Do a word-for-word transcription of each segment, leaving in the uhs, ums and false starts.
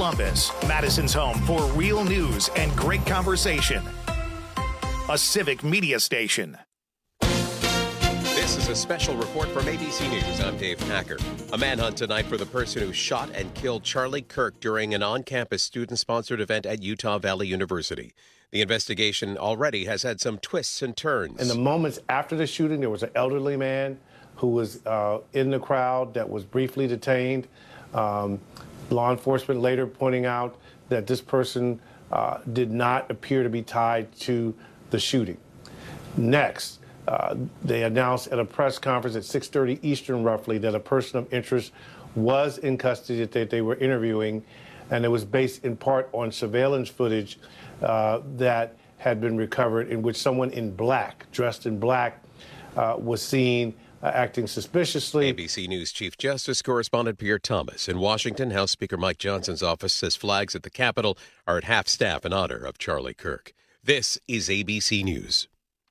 Columbus, Madison's home for real news and great conversation. A Civic Media station. This is a special report from A B C News. I'm Dave Packer. A manhunt tonight for the person who shot and killed Charlie Kirk during an on-campus student-sponsored event at Utah Valley University. The investigation already has had some twists and turns. In the moments after the shooting, there was an elderly man who was uh, in the crowd that was briefly detained. Um, law enforcement later pointing out that this person uh, did not appear to be tied to the shooting. Next, uh, they announced at a press conference at six thirty Eastern roughly that a person of interest was in custody that they, they were interviewing, and it was based in part on surveillance footage uh, that had been recovered in which someone in black, dressed in black, uh, was seen uh, acting suspiciously. A B C News Chief Justice correspondent Pierre Thomas. In Washington, House Speaker Mike Johnson's office says flags at the Capitol are at half-staff in honor of Charlie Kirk. This is A B C News.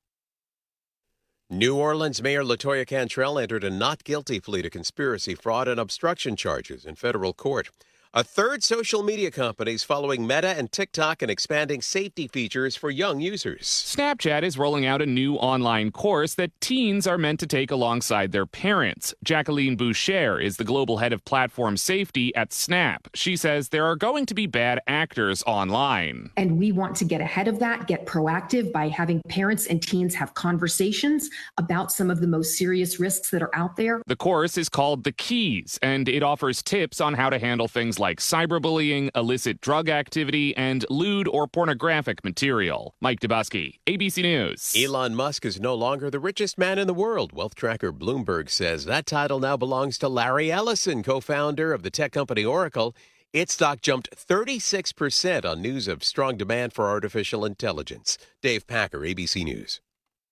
New Orleans Mayor LaToya Cantrell entered a not guilty plea to conspiracy, fraud, and obstruction charges in federal court. A third social media company is following Meta and TikTok and expanding safety features for young users. Snapchat is rolling out a new online course that teens are meant to take alongside their parents. Jacqueline Boucher is the global head of platform safety at Snap. She says there are going to be bad actors online. And we want to get ahead of that, get proactive by having parents and teens have conversations about some of the most serious risks that are out there. The course is called The Keys, and it offers tips on how to handle things like cyberbullying, illicit drug activity, and lewd or pornographic material. Mike Dubusky, A B C News. Elon Musk is no longer the richest man in the world. Wealth tracker Bloomberg says that title now belongs to Larry Ellison, co-founder of the tech company Oracle. Its stock jumped thirty-six percent on news of strong demand for artificial intelligence. Dave Packer, A B C News.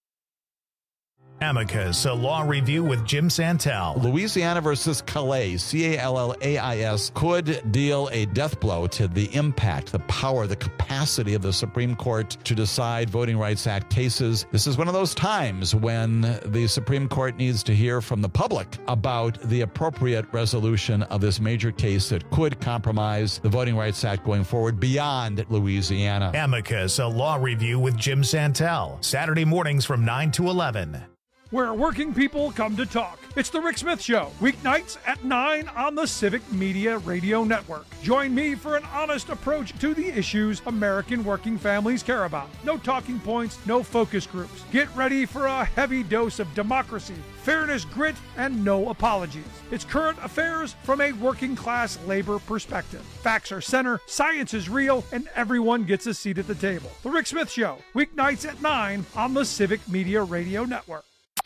Amicus, a law review with Jim Santel. Louisiana versus Calais, C A L L A I S, could deal a death blow to the impact, the power, the capacity of the Supreme Court to decide Voting Rights Act cases. This is one of those times when the Supreme Court needs to hear from the public about the appropriate resolution of this major case that could compromise the Voting Rights Act going forward beyond Louisiana. Amicus, a law review with Jim Santel. Saturday mornings from nine to eleven. Where working people come to talk. It's the Rick Smith Show, weeknights at nine on the Civic Media Radio Network. Join me for an honest approach to the issues American working families care about. No talking points, no focus groups. Get ready for a heavy dose of democracy, fairness, grit, and no apologies. It's current affairs from a working class labor perspective. Facts are center, science is real, and everyone gets a seat at the table. The Rick Smith Show, weeknights at nine on the Civic Media Radio Network.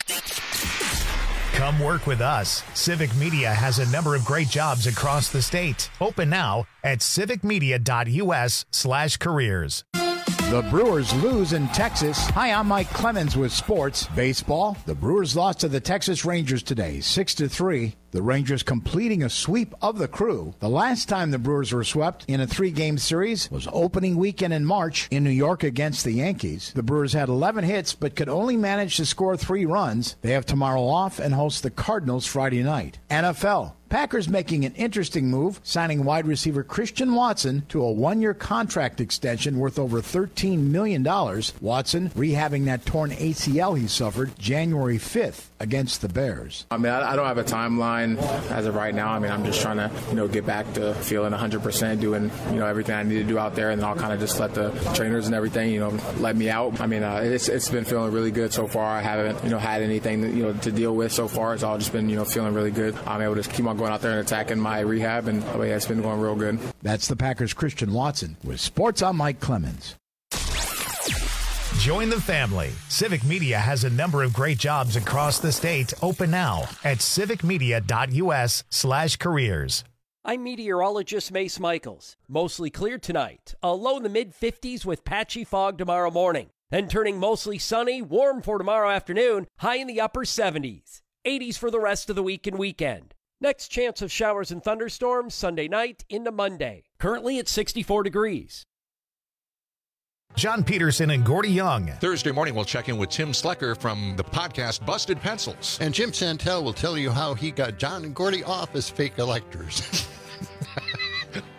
Come work with us. Civic Media has a number of great jobs across the state. Open now at civicmedia.us slash careers. The Brewers lose in Texas. Hi, I'm Mike Clemens with sports. Baseball, the Brewers lost to the Texas Rangers today, six to three. The Rangers completing a sweep of the Crew. The last time the Brewers were swept in a three-game series was opening weekend in March in New York against the Yankees. The Brewers had eleven hits but could only manage to score three runs. They have tomorrow off and host the Cardinals Friday night. N F L. Packers making an interesting move, signing wide receiver Christian Watson to a one-year contract extension worth over thirteen million dollars. Watson rehabbing that torn A C L he suffered January fifth against the Bears. I mean, I don't have a timeline as of right now. I mean, I'm just trying to, you know, get back to feeling one hundred percent, doing, you know, everything I need to do out there, and then I'll kind of just let the trainers and everything, you know, let me out. I mean, uh, it's it's been feeling really good so far. I haven't, you know, had anything, that, you know, to deal with so far. It's all just been, you know, feeling really good. I'm able to keep on going out there and attacking my rehab, and oh, yeah, it's been going real good. That's the Packers' Christian Watson. With Sports, I'm Mike Clemens. Join the family. Civic Media has a number of great jobs across the state. Open now at civicmedia.us slash careers. I'm meteorologist Mace Michaels. Mostly clear tonight. A low in the mid fifties with patchy fog tomorrow morning. Then turning mostly sunny, warm for tomorrow afternoon, high in the upper seventies. eighties for the rest of the week and weekend. Next chance of showers and thunderstorms Sunday night into Monday. Currently at sixty-four degrees. John Peterson and Gordy Young. Thursday morning, we'll check in with Tim Slecker from the podcast Busted Pencils. And Jim Santel will tell you how he got John and Gordy off as fake electors.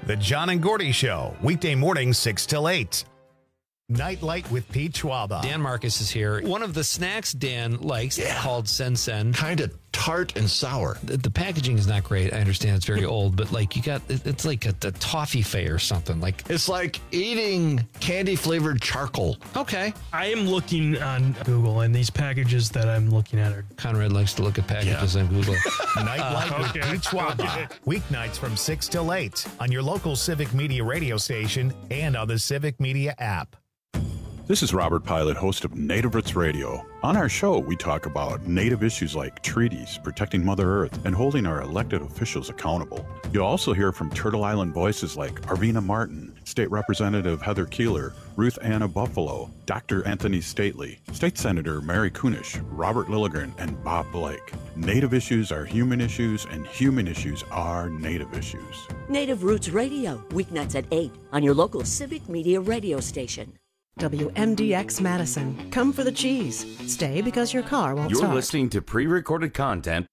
The John and Gordy Show, weekday mornings six till eight. Nightlight with Pete Schwaba. Dan Marcus is here. One of the snacks Dan likes Yeah. called Sen Sen. Kind of tart and sour. The, the packaging is not great. I understand it's very old, but like you got, it, it's like a, a toffee fay or something. Like It's like eating candy-flavored charcoal. Okay. I am looking on Google, and these packages that I'm looking at are... Conrad likes to look at packages on Google. Nightlight Uh, with okay. Pete Schwaba. Weeknights from six till eight on your local Civic Media radio station and on the Civic Media app. This is Robert Pilot, host of Native Roots Radio. On our show, we talk about Native issues like treaties, protecting Mother Earth, and holding our elected officials accountable. You'll also hear from Turtle Island voices like Arvina Martin, State Representative Heather Keeler, Ruth Anna Buffalo, Doctor Anthony Stately, State Senator Mary Kunish, Robert Lilligren, and Bob Blake. Native issues are human issues, and human issues are Native issues. Native Roots Radio, weeknights at eight on your local Civic Media radio station. W M D X Madison. Come for the cheese. Stay because your car won't You're start. listening to pre-recorded content.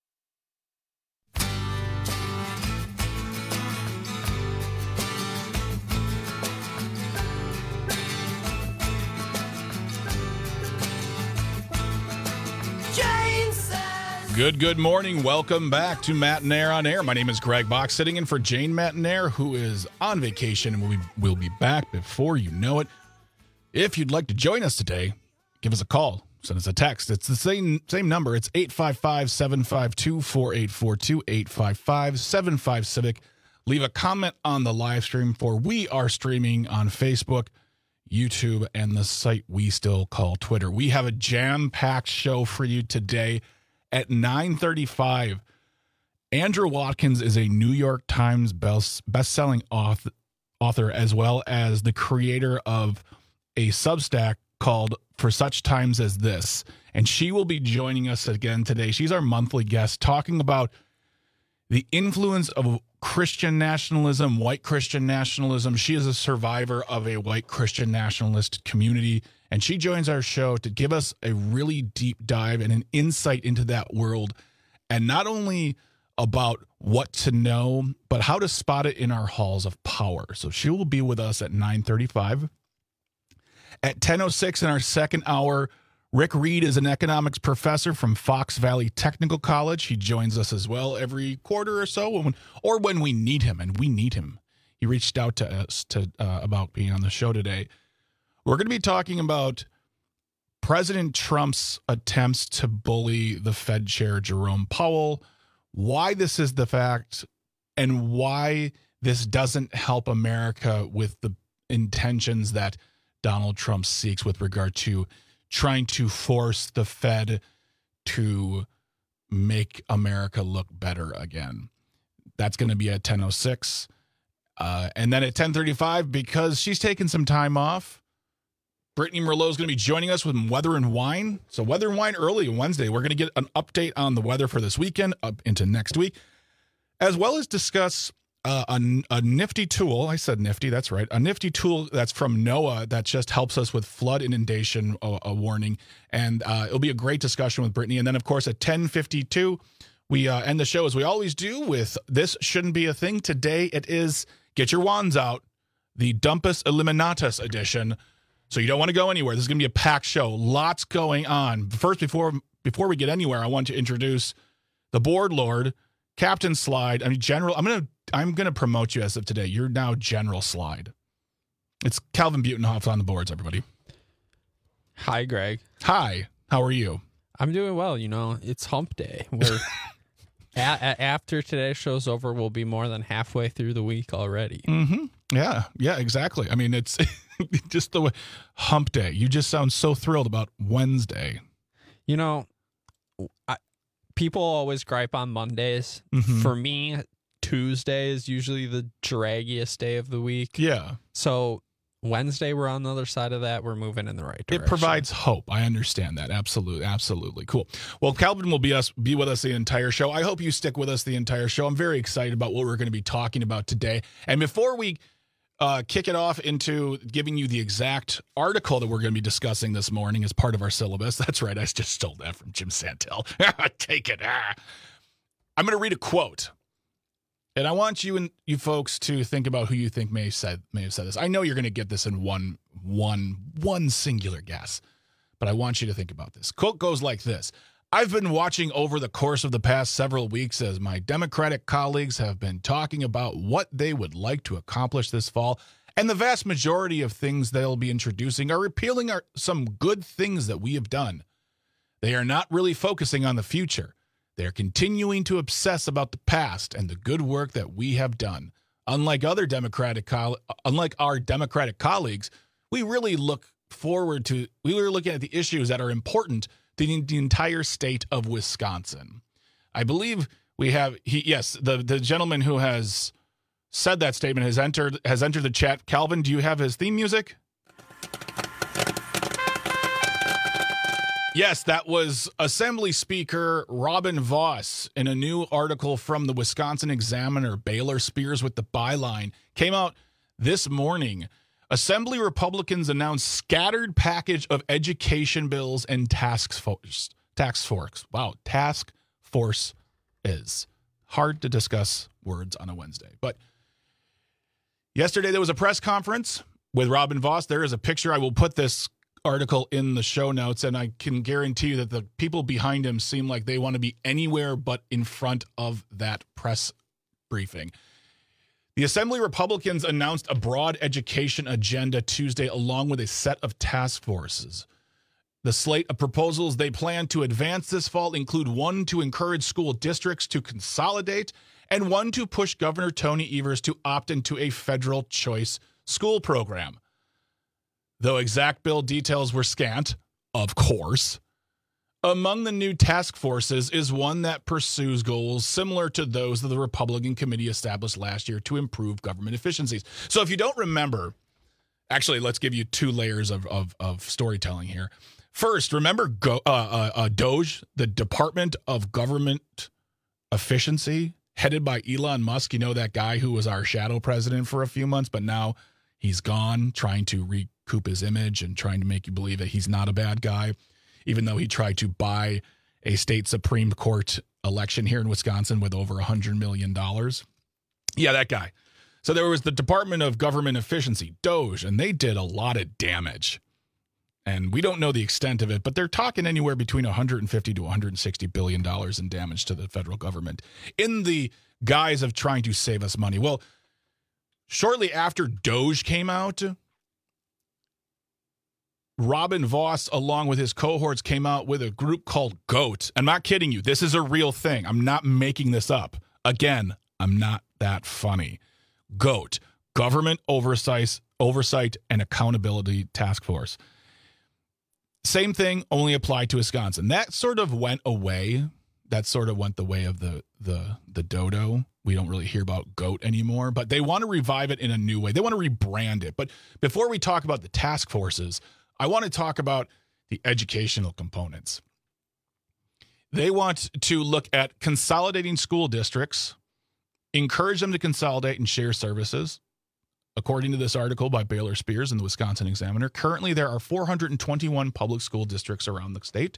Good, good morning. Welcome back to Matt and Air on Air. My name is Greg Bach, sitting in for Jane Mattinair, who is on vacation, and we will be back before you know it. If you'd like to join us today, give us a call. Send us a text. It's the same same number. It's eight five five, seven five two, four eight four two, eight five five, seven five, Civic. Leave a comment on the live stream, for we are streaming on Facebook, YouTube, and the site we still call Twitter. We have a jam-packed show for you today. At nine thirty-five, Andrew Watkins is a New York Times best, best-selling author, author, as well as the creator of a Substack called For Such Times as This. And she will be joining us again today. She's our monthly guest, talking about the influence of Christian nationalism, white Christian nationalism. She is a survivor of a white Christian nationalist community, and she joins our show to give us a really deep dive and an insight into that world, and not only about what to know, but how to spot it in our halls of power. So she will be with us at nine thirty-five. At ten oh six in our second hour, Rick Reed is an economics professor from Fox Valley Technical College. He joins us as well every quarter or so, when, or when we need him, and we need him. He reached out to us to uh, about being on the show today. We're going to be talking about President Trump's attempts to bully the Fed chair, Jerome Powell, why this is the fact, and why this doesn't help America with the intentions that Donald Trump seeks with regard to trying to force the Fed to make America look better again. That's going to be at ten oh six. Uh, and then at ten thirty-five, because she's taking some time off, Brittany Merlot is going to be joining us with Weather and Wine. So Weather and Wine early on Wednesday. We're going to get an update on the weather for this weekend up into next week, as well as discuss uh, a, a nifty tool. I said nifty, that's right. A nifty tool that's from NOAA that just helps us with flood inundation uh, a warning. And uh, it'll be a great discussion with Brittany. And then, of course, at ten fifty-two, we uh, end the show as we always do with This Shouldn't Be a Thing. Today it is Get Your Wands Out, the Dumpus Eliminatus edition. So you don't want to go anywhere. This is going to be a packed show. Lots going on. First, before before we get anywhere, I want to introduce the board lord, Captain Slide. I mean, General. I'm gonna I'm gonna promote you as of today. You're now General Slide. It's Calvin Butenhoff on the boards. Everybody. Hi, Greg. Hi. How are you? I'm doing well. You know, it's Hump Day. We're a- a- after today's show's over, we'll be more than halfway through the week already. Mm-hmm. Yeah. Yeah. Exactly. I mean, it's. Just the way, Hump Day. You just sound so thrilled about Wednesday. You know, I, people always gripe on Mondays. Mm-hmm. For me, Tuesday is usually the draggiest day of the week. Yeah. So Wednesday, we're on the other side of that. We're moving in the right direction. It provides hope. I understand that. Absolutely. Absolutely. Cool. Well, Calvin will be us be with us the entire show. I hope you stick with us the entire show. I'm very excited about what we're going to be talking about today. And before we Uh, kick it off into giving you the exact article that we're going to be discussing this morning as part of our syllabus. That's right. I just stole that from Jim Santel. Take it. Ah. I'm going to read a quote. And I want you and you folks to think about who you think may have said may have said this. I know you're going to get this in one one one singular guess, but I want you to think about this. Quote goes like this: I've been watching over the course of the past several weeks as my Democratic colleagues have been talking about what they would like to accomplish this fall, and the vast majority of things they'll be introducing are repealing our, some good things that we have done. They are not really focusing on the future. They are continuing to obsess about the past and the good work that we have done. Unlike other Democratic, coll- unlike our Democratic colleagues, we really look forward to, we were looking at the issues that are important to the, the entire state of Wisconsin. I believe we have, he, yes, the, the gentleman who has said that statement has entered, has entered the chat. Calvin, do you have his theme music? Yes, that was Assembly Speaker Robin Vos in a new article from the Wisconsin Examiner. Baylor Spears with the byline came out this morning. Assembly Republicans announced scattered package of education bills and task force. Task force. Wow, task force is hard to discuss words on a Wednesday. But yesterday there was a press conference with Robin Vos. There is a picture. I will put this article in the show notes, and I can guarantee you that the people behind him seem like they want to be anywhere but in front of that press briefing. The Assembly Republicans announced a broad education agenda Tuesday, along with a set of task forces. The slate of proposals they plan to advance this fall include one to encourage school districts to consolidate and one to push Governor Tony Evers to opt into a federal choice school program. Though exact bill details were scant, of course, among the new task forces is one that pursues goals similar to those that the Republican committee established last year to improve government efficiencies. So if you don't remember, actually, let's give you two layers of, of, of storytelling here. First, remember Go, uh, uh, uh, DOGE, the Department of Government Efficiency, headed by Elon Musk. You know, that guy who was our shadow president for a few months, but now he's gone, trying to recoup his image and trying to make you believe that he's not a bad guy, even though he tried to buy a state Supreme Court election here in Wisconsin with over one hundred million dollars. Yeah, that guy. So there was the Department of Government Efficiency, DOGE, and they did a lot of damage. And we don't know the extent of it, but they're talking anywhere between one hundred fifty to one hundred sixty billion dollars in damage to the federal government in the guise of trying to save us money. Well, shortly after DOGE came out, Robin Vos, along with his cohorts, came out with a group called GOAT. I'm not kidding you. This is a real thing. I'm not making this up. Again, I'm not that funny. GOAT, Government Oversight, Oversight and Accountability Task Force. Same thing, only applied to Wisconsin. That sort of went away. That sort of went the way of the the the dodo. We don't really hear about GOAT anymore, but they want to revive it in a new way. They want to rebrand it. But before we talk about the task forces, I want to talk about the educational components. They want to look at consolidating school districts, encourage them to consolidate and share services. According to this article by Baylor Spears in the Wisconsin Examiner, currently there are four hundred twenty-one public school districts around the state.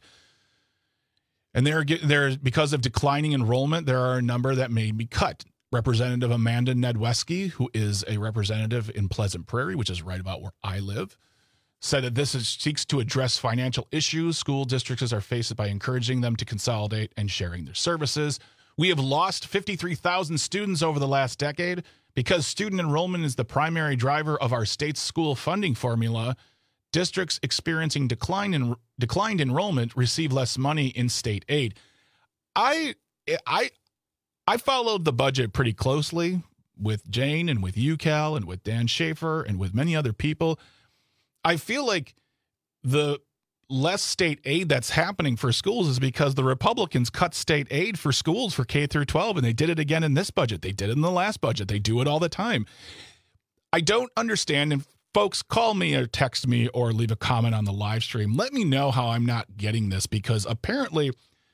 And there, there, because of declining enrollment, there are a number that may be cut. Representative Amanda Nedweski, who is a representative in Pleasant Prairie, which is right about where I live, said that this is, seeks to address financial issues school districts are faced by encouraging them to consolidate and sharing their services. We have lost fifty-three thousand students over the last decade. Because student enrollment is the primary driver of our state's school funding formula, districts experiencing decline in declined enrollment receive less money in state aid. I I I followed the budget pretty closely with Jane and with you, Cal, and with Dan Schaefer and with many other people. I feel like the less state aid that's happening for schools is because the Republicans cut state aid for schools for K through twelve, and they did it again in this budget. They did it in the last budget. They do it all the time. I don't understand, and folks, call me or text me or leave a comment on the live stream. Let me know how I'm not getting this, because apparently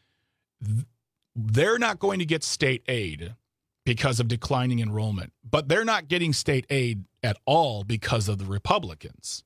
they're not going to get state aid because of declining enrollment, but they're not getting state aid at all because of the Republicans.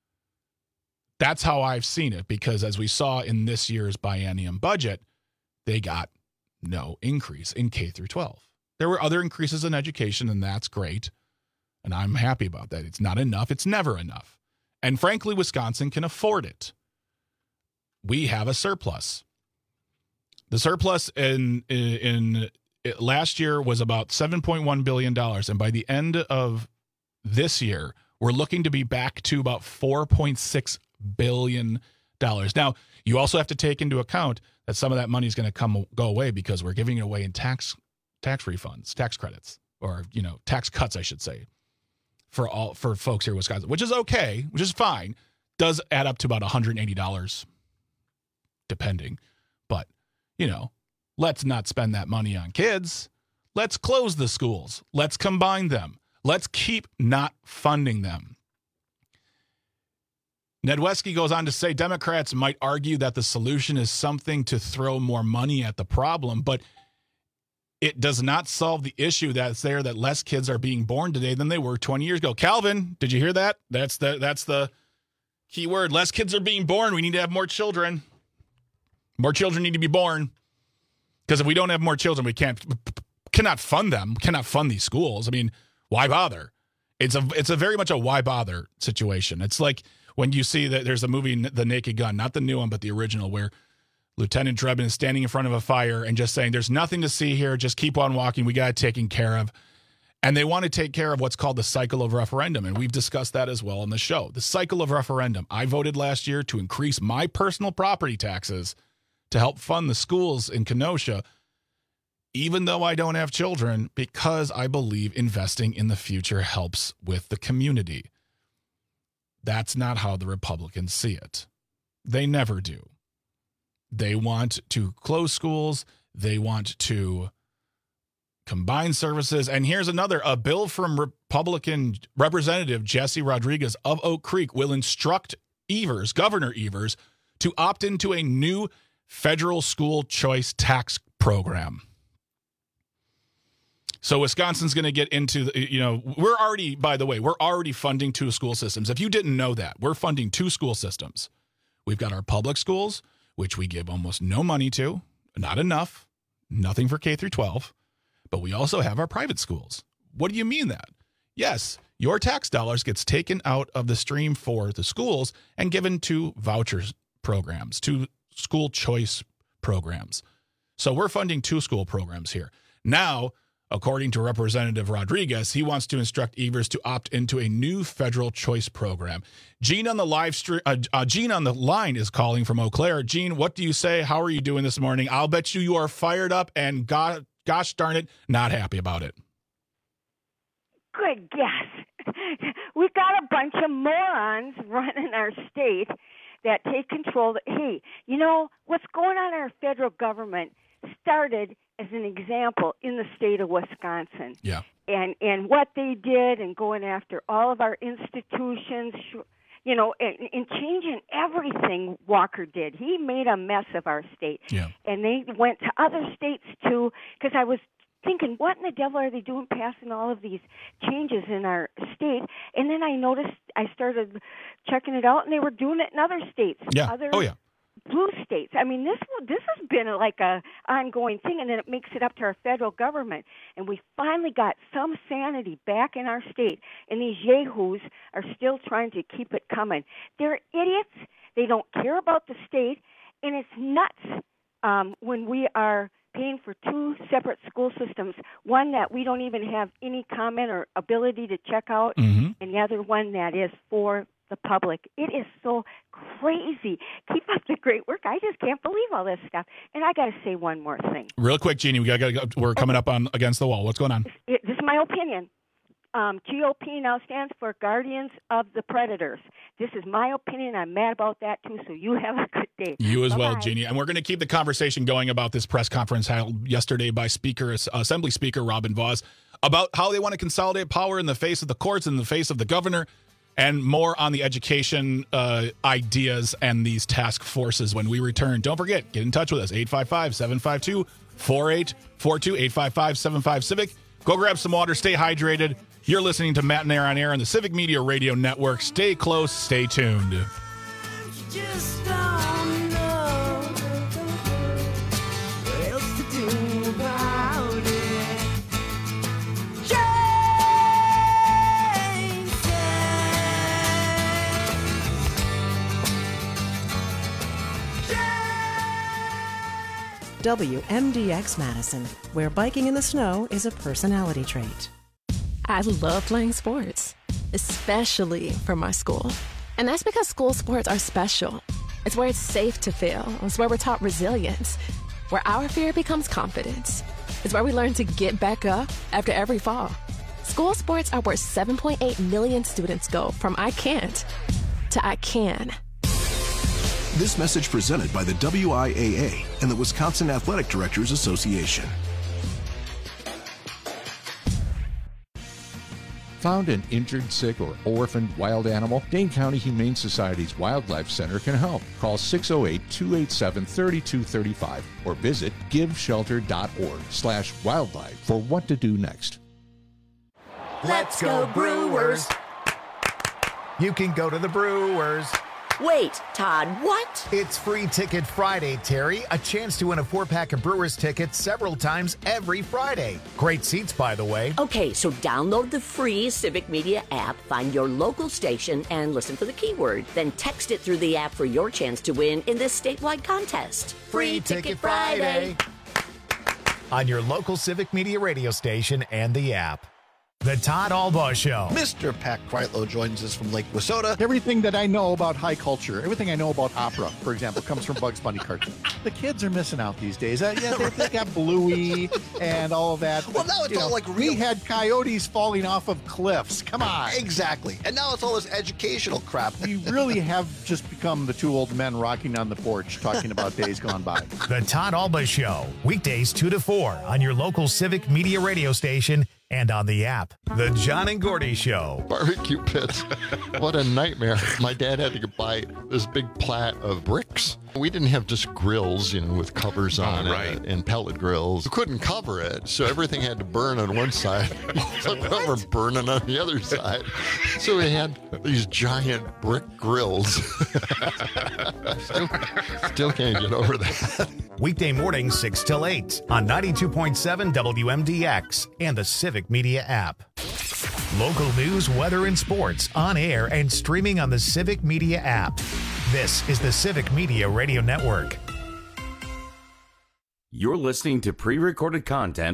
That's how I've seen it, because as we saw in this year's biennium budget, they got no increase in K through twelve. There were other increases in education, and that's great. And I'm happy about that. It's not enough. It's never enough. And frankly, Wisconsin can afford it. We have a surplus. The surplus in in, in last year was about seven point one billion dollars. And by the end of this year, we're looking to be back to about four point six billion dollars. Now, you also have to take into account that some of that money is going to come go away because we're giving it away in tax tax refunds, tax credits, or, you know, tax cuts, I should say, for all for folks here in Wisconsin, which is okay, which is fine. Does add up to about one hundred eighty dollars, depending. But, you know, let's not spend that money on kids. Let's close the schools. Let's combine them. Let's keep not funding them. Nedwesky goes on to say Democrats might argue that the solution is something to throw more money at the problem, but it does not solve the issue that's there, that less kids are being born today than they were twenty years ago. Calvin, did you hear that? That's the that's the key word. Less kids are being born. We need to have more children. More children need to be born. Because if we don't have more children, we can't cannot fund them, cannot fund these schools. I mean, why bother? It's a it's a very much a why bother situation. It's like when you see that there's a movie, The Naked Gun, not the new one, but the original, where Lieutenant Drebin is standing in front of a fire and just saying, there's nothing to see here. Just keep on walking. We got it taken care of. And they want to take care of what's called the cycle of referendum. And we've discussed that as well on the show. The cycle of referendum. I voted last year to increase my personal property taxes to help fund the schools in Kenosha, even though I don't have children, because I believe investing in the future helps with the community. That's not how the Republicans see it. They never do. They want to close schools. They want to combine services. And here's another, a bill from Republican Representative Jesse Rodriguez of Oak Creek will instruct Evers, Governor Evers, to opt into a new federal school choice tax program. So Wisconsin's going to get into, the, you know, we're already, by the way, we're already funding two school systems. If you didn't know that, we're funding two school systems. We've got our public schools, which we give almost no money to, not enough, nothing for K through twelve, but we also have our private schools. What do you mean that? Yes, your tax dollars gets taken out of the stream for the schools and given to vouchers programs, to school choice programs. So we're funding two school programs here. Now, according to Representative Rodriguez, he wants to instruct Evers to opt into a new federal choice program. Gene on the live stream, uh, uh, Gene on the line is calling from Eau Claire. Gene, what do you say? How are you doing this morning? I'll bet you you are fired up and God, gosh darn it, not happy about it. Good guess. We've got a bunch of morons running our state that take control. Hey, you know, what's going on in our federal government started as an example in the state of Wisconsin. Yeah. And and what they did and going after all of our institutions, you know, and, and changing everything Walker did. He made a mess of our state. Yeah. And they went to other states too, because I was thinking, what in the devil are they doing passing all of these changes in our state? And then I noticed, I started checking it out, and they were doing it in other states. Yeah. Other oh, yeah. blue states. I mean, this this has been like a ongoing thing, and then it makes it up to our federal government. And we finally got some sanity back in our state, and these yahoos are still trying to keep it coming. They're idiots. They don't care about the state, and it's nuts um, when we are paying for two separate school systems, one that we don't even have any comment or ability to check out, mm-hmm. and the other one that is for the public. It is so crazy. Keep up the great work. I just can't believe all this stuff. And I got to say one more thing. Real quick, Jeannie, we got to go. We're coming up on against the wall. What's going on? It, this is my opinion. Um, G O P now stands for Guardians of the Predators. This is my opinion. I'm mad about that, too, so you have a good day. You as Bye-bye. well, Jeannie. And we're going to keep the conversation going about this press conference held yesterday by Speaker, Assembly Speaker Robin Vos about how they want to consolidate power in the face of the courts, in the face of the governor, and more on the education uh, ideas and these task forces when we return. Don't forget, get in touch with us, eight five five, seven five two, four eight four two, eight five five, seven five, Civic. Go grab some water, stay hydrated. You're listening to Matt and Air on Air on the Civic Media Radio Network. Stay close, stay tuned. Just don't know what else to do about it. W M D X Madison, where biking in the snow is a personality trait. I love playing sports, especially for my school. And that's because school sports are special. It's where it's safe to fail. It's where we're taught resilience, where our fear becomes confidence. It's where we learn to get back up after every fall. School sports are where seven point eight million students go from I can't to I can. This message presented by the W I A A and the Wisconsin Athletic Directors Association. Found an injured, sick, or orphaned wild animal? Dane County Humane Society's Wildlife Center can help. Call six oh eight, two eight seven, three two three five or visit giveshelter.org slash wildlife for what to do next. Let's go Brewers! You can go to the Brewers. Wait, Todd, what? It's Free Ticket Friday, Terry. A chance to win a four-pack of Brewers tickets several times every Friday. Great seats, by the way. Okay, so download the free Civic Media app, find your local station, and listen for the keyword. Then text it through the app for your chance to win in this statewide contest. Free Ticket Friday. On your local Civic Media radio station and the app. The Todd Albaugh Show. Mister Pat Quitlow joins us from Lake Wissota. Everything that I know about high culture, everything I know about opera, for example, comes from Bugs Bunny cartoons. The kids are missing out these days. Uh, yeah, they, they got Bluey and all of that. Well, now it's all know, like real. We had coyotes falling off of cliffs. Come on. Exactly. And now it's all this educational crap. We really have just become the two old men rocking on the porch talking about days gone by. The Todd Albaugh Show. Weekdays two to four on your local Civic Media radio station and on the app. The John and Gordy Show. Barbecue pits. What a nightmare. My dad had to buy this big plat of bricks. We didn't have just grills, you know, with covers on oh, it right. and pellet grills. We couldn't cover it, so everything had to burn on one side. So we were burning on the other side. So we had these giant brick grills. still, still can't get over that. Weekday mornings six till eight on ninety-two point seven W M D X and the Civic Media app. Local news, weather, and sports on air and streaming on the Civic Media app. This is the Civic Media Radio Network. You're listening to pre-recorded content.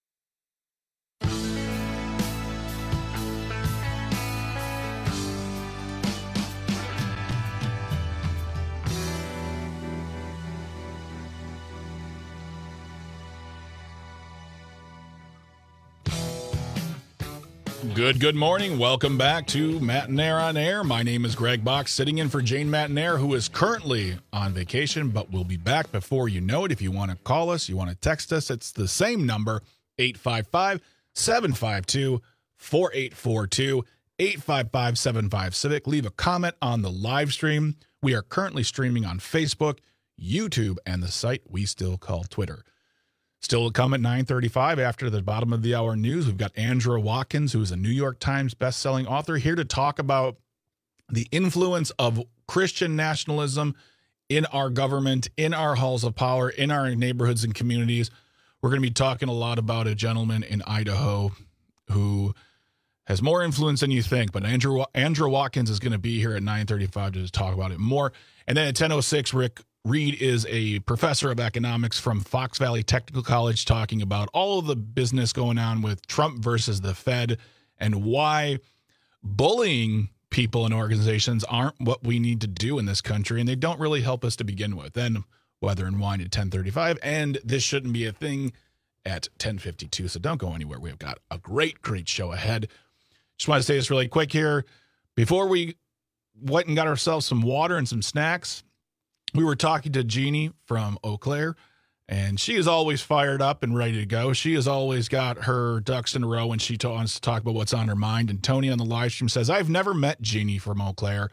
Good, good morning. Welcome back to Matt and Air on Air. My name is Greg Box, sitting in for Jane Mattinair, who is currently on vacation, but will be back before you know it. If you want to call us, you want to text us, it's the same number, eight five five, seven five two, four eight four two, eight five five, seven five Civic. Leave a comment on the live stream. We are currently streaming on Facebook, YouTube, and the site we still call Twitter. Still to come at nine thirty-five after the bottom of the hour news. We've got Andrew Watkins, who is a New York Times bestselling author, here to talk about the influence of Christian nationalism in our government, in our halls of power, in our neighborhoods and communities. We're going to be talking a lot about a gentleman in Idaho who has more influence than you think. But Andrew Andrew Watkins is going to be here at nine thirty-five to talk about it more. And then at ten oh six, Rick Reed is a professor of economics from Fox Valley Technical College, talking about all of the business going on with Trump versus the Fed and why bullying people and organizations aren't what we need to do in this country, and they don't really help us to begin with. Then Weather and Wine at ten thirty-five, and this shouldn't be a thing at ten fifty-two, so don't go anywhere. We've got a great, great show ahead. Just want to say this really quick here. Before we went and got ourselves some water and some snacks, we were talking to Jeannie from Eau Claire, and she is always fired up and ready to go. She has always got her ducks in a row when she wants to talk about what's on her mind. And Tony on the live stream says, I've never met Jeannie from Eau Claire,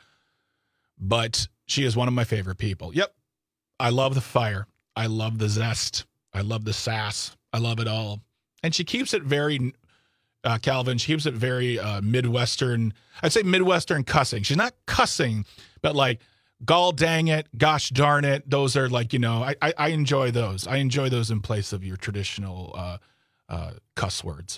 but she is one of my favorite people. Yep. I love the fire. I love the zest. I love the sass. I love it all. And she keeps it very, uh, Calvin, she keeps it very uh, Midwestern. I'd say Midwestern cussing. She's not cussing, but like, gall dang it, gosh darn it. Those are like, you know, I, I, I enjoy those. I enjoy those in place of your traditional uh, uh, cuss words.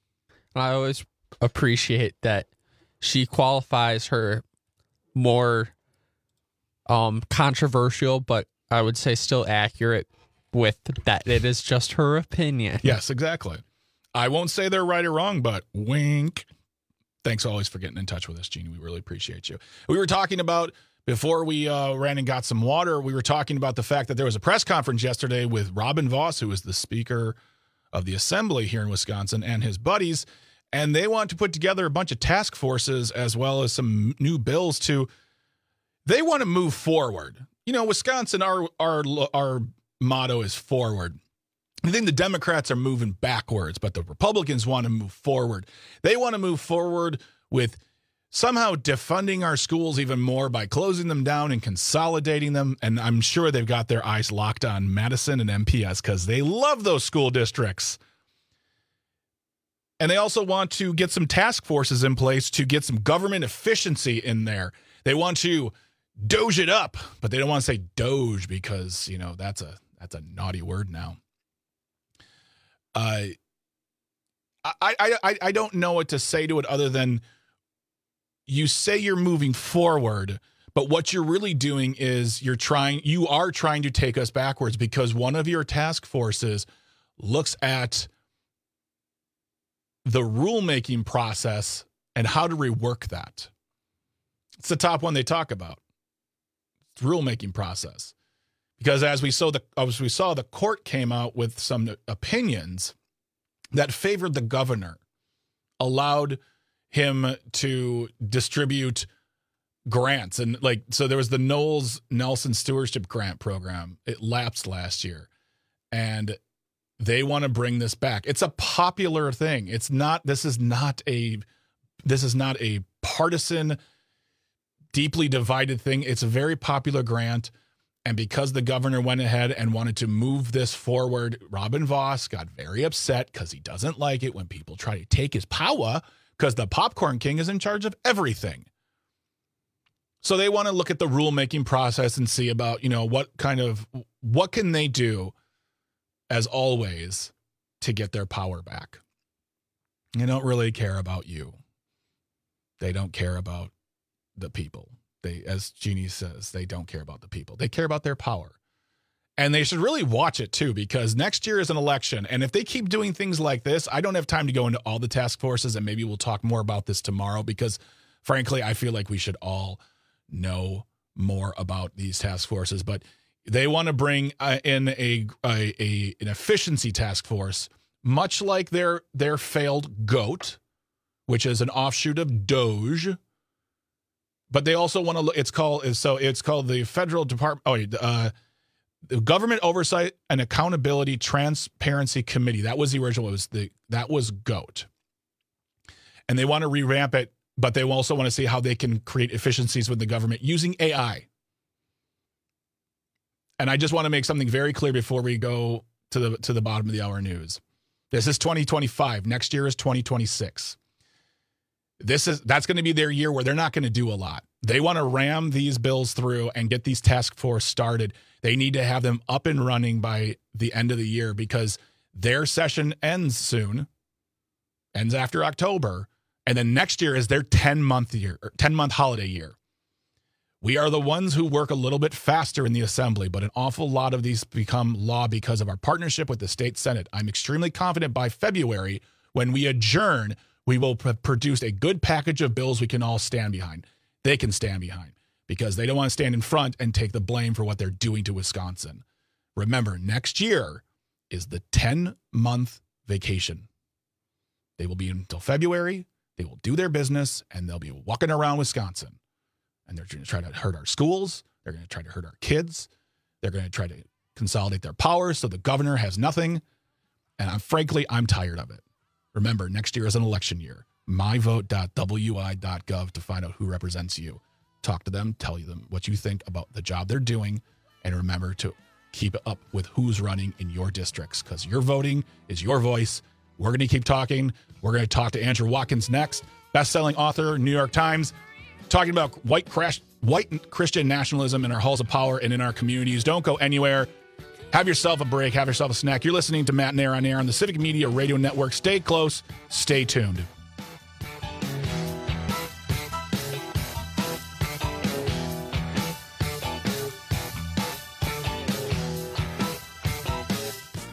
I always appreciate that she qualifies her more um, controversial, but I would say still accurate with that it is just her opinion. Yes, exactly. I won't say they're right or wrong, but wink. Thanks always for getting in touch with us, Jeannie. We really appreciate you. We were talking about, before we uh, ran and got some water, we were talking about the fact that there was a press conference yesterday with Robin Vos, who is the Speaker of the Assembly here in Wisconsin, and his buddies, and they want to put together a bunch of task forces as well as some new bills to, they want to move forward. You know, Wisconsin, our our our motto is forward. I think the Democrats are moving backwards, but the Republicans want to move forward. They want to move forward with somehow defunding our schools even more by closing them down and consolidating them. And I'm sure they've got their eyes locked on Madison and M P S because they love those school districts. And they also want to get some task forces in place to get some government efficiency in there. They want to doge it up, but they don't want to say doge because, you know, that's a that's a naughty word now. Uh, I, I, I, I don't know what to say to it other than you say you're moving forward, but what you're really doing is you're trying, you are trying to take us backwards because one of your task forces looks at the rulemaking process and how to rework that. It's the top one they talk about. It's the rulemaking process. Because as we saw, the as we saw, the court came out with some opinions that favored the governor, allowed him to distribute grants. And like, so there was the Knowles Nelson Stewardship Grant Program. It lapsed last year. And they want to bring this back. It's a popular thing. It's not, this is not a, this is not a partisan, deeply divided thing. It's a very popular grant. And because the governor went ahead and wanted to move this forward, Robin Vos got very upset because he doesn't like it when people try to take his power because the popcorn king is in charge of everything. So they want to look at the rulemaking process and see about, you know, what kind of, what can they do as always to get their power back. They don't really care about you. They don't care about the people. They, as Jeannie says, they don't care about the people. They care about their power. And they should really watch it, too, because next year is an election. And if they keep doing things like this, I don't have time to go into all the task forces, and maybe we'll talk more about this tomorrow because, frankly, I feel like we should all know more about these task forces. But they want to bring uh, in a, a, a an efficiency task force, much like their, their failed GOAT, which is an offshoot of Doge. But they also want to look, it's called, so it's called the Federal Department, oh, uh, the Government Oversight and Accountability Transparency Committee. That was the original, it was the, that was GOAT. And they want to revamp it, but they also want to see how they can create efficiencies with the government using A I. And I just want to make something very clear before we go to the, to the bottom of the hour news. This is twenty twenty-five. Next year is twenty twenty-six. This is that's going to be their year where they're not going to do a lot. They want to ram these bills through and get these task force started. They need to have them up and running by the end of the year because their session ends soon, ends after October, and then next year is their ten-month year, ten-month holiday year. We are the ones who work a little bit faster in the assembly, but an awful lot of these become law because of our partnership with the state Senate. I'm extremely confident by February when we adjourn, we will p- produce a good package of bills we can all stand behind. They can stand behind because they don't want to stand in front and take the blame for what they're doing to Wisconsin. Remember, next year is the ten-month vacation. They will be until February. They will do their business, and they'll be walking around Wisconsin. And they're going to try to hurt our schools. They're going to try to hurt our kids. They're going to try to consolidate their powers so the governor has nothing. And I'm, frankly, I'm tired of it. Remember, next year is an election year. my vote dot w i dot gov to find out who represents you. Talk to them, tell them what you think about the job they're doing, and remember to keep up with who's running in your districts because your voting is your voice. We're going to keep talking. We're going to talk to Andrew Watkins next, best-selling author, New York Times, talking about white, crash, white Christian nationalism in our halls of power and in our communities. Don't go anywhere. Have yourself a break. Have yourself a snack. You're listening to Matt and Air on Air on the Civic Media Radio Network. Stay close. Stay tuned.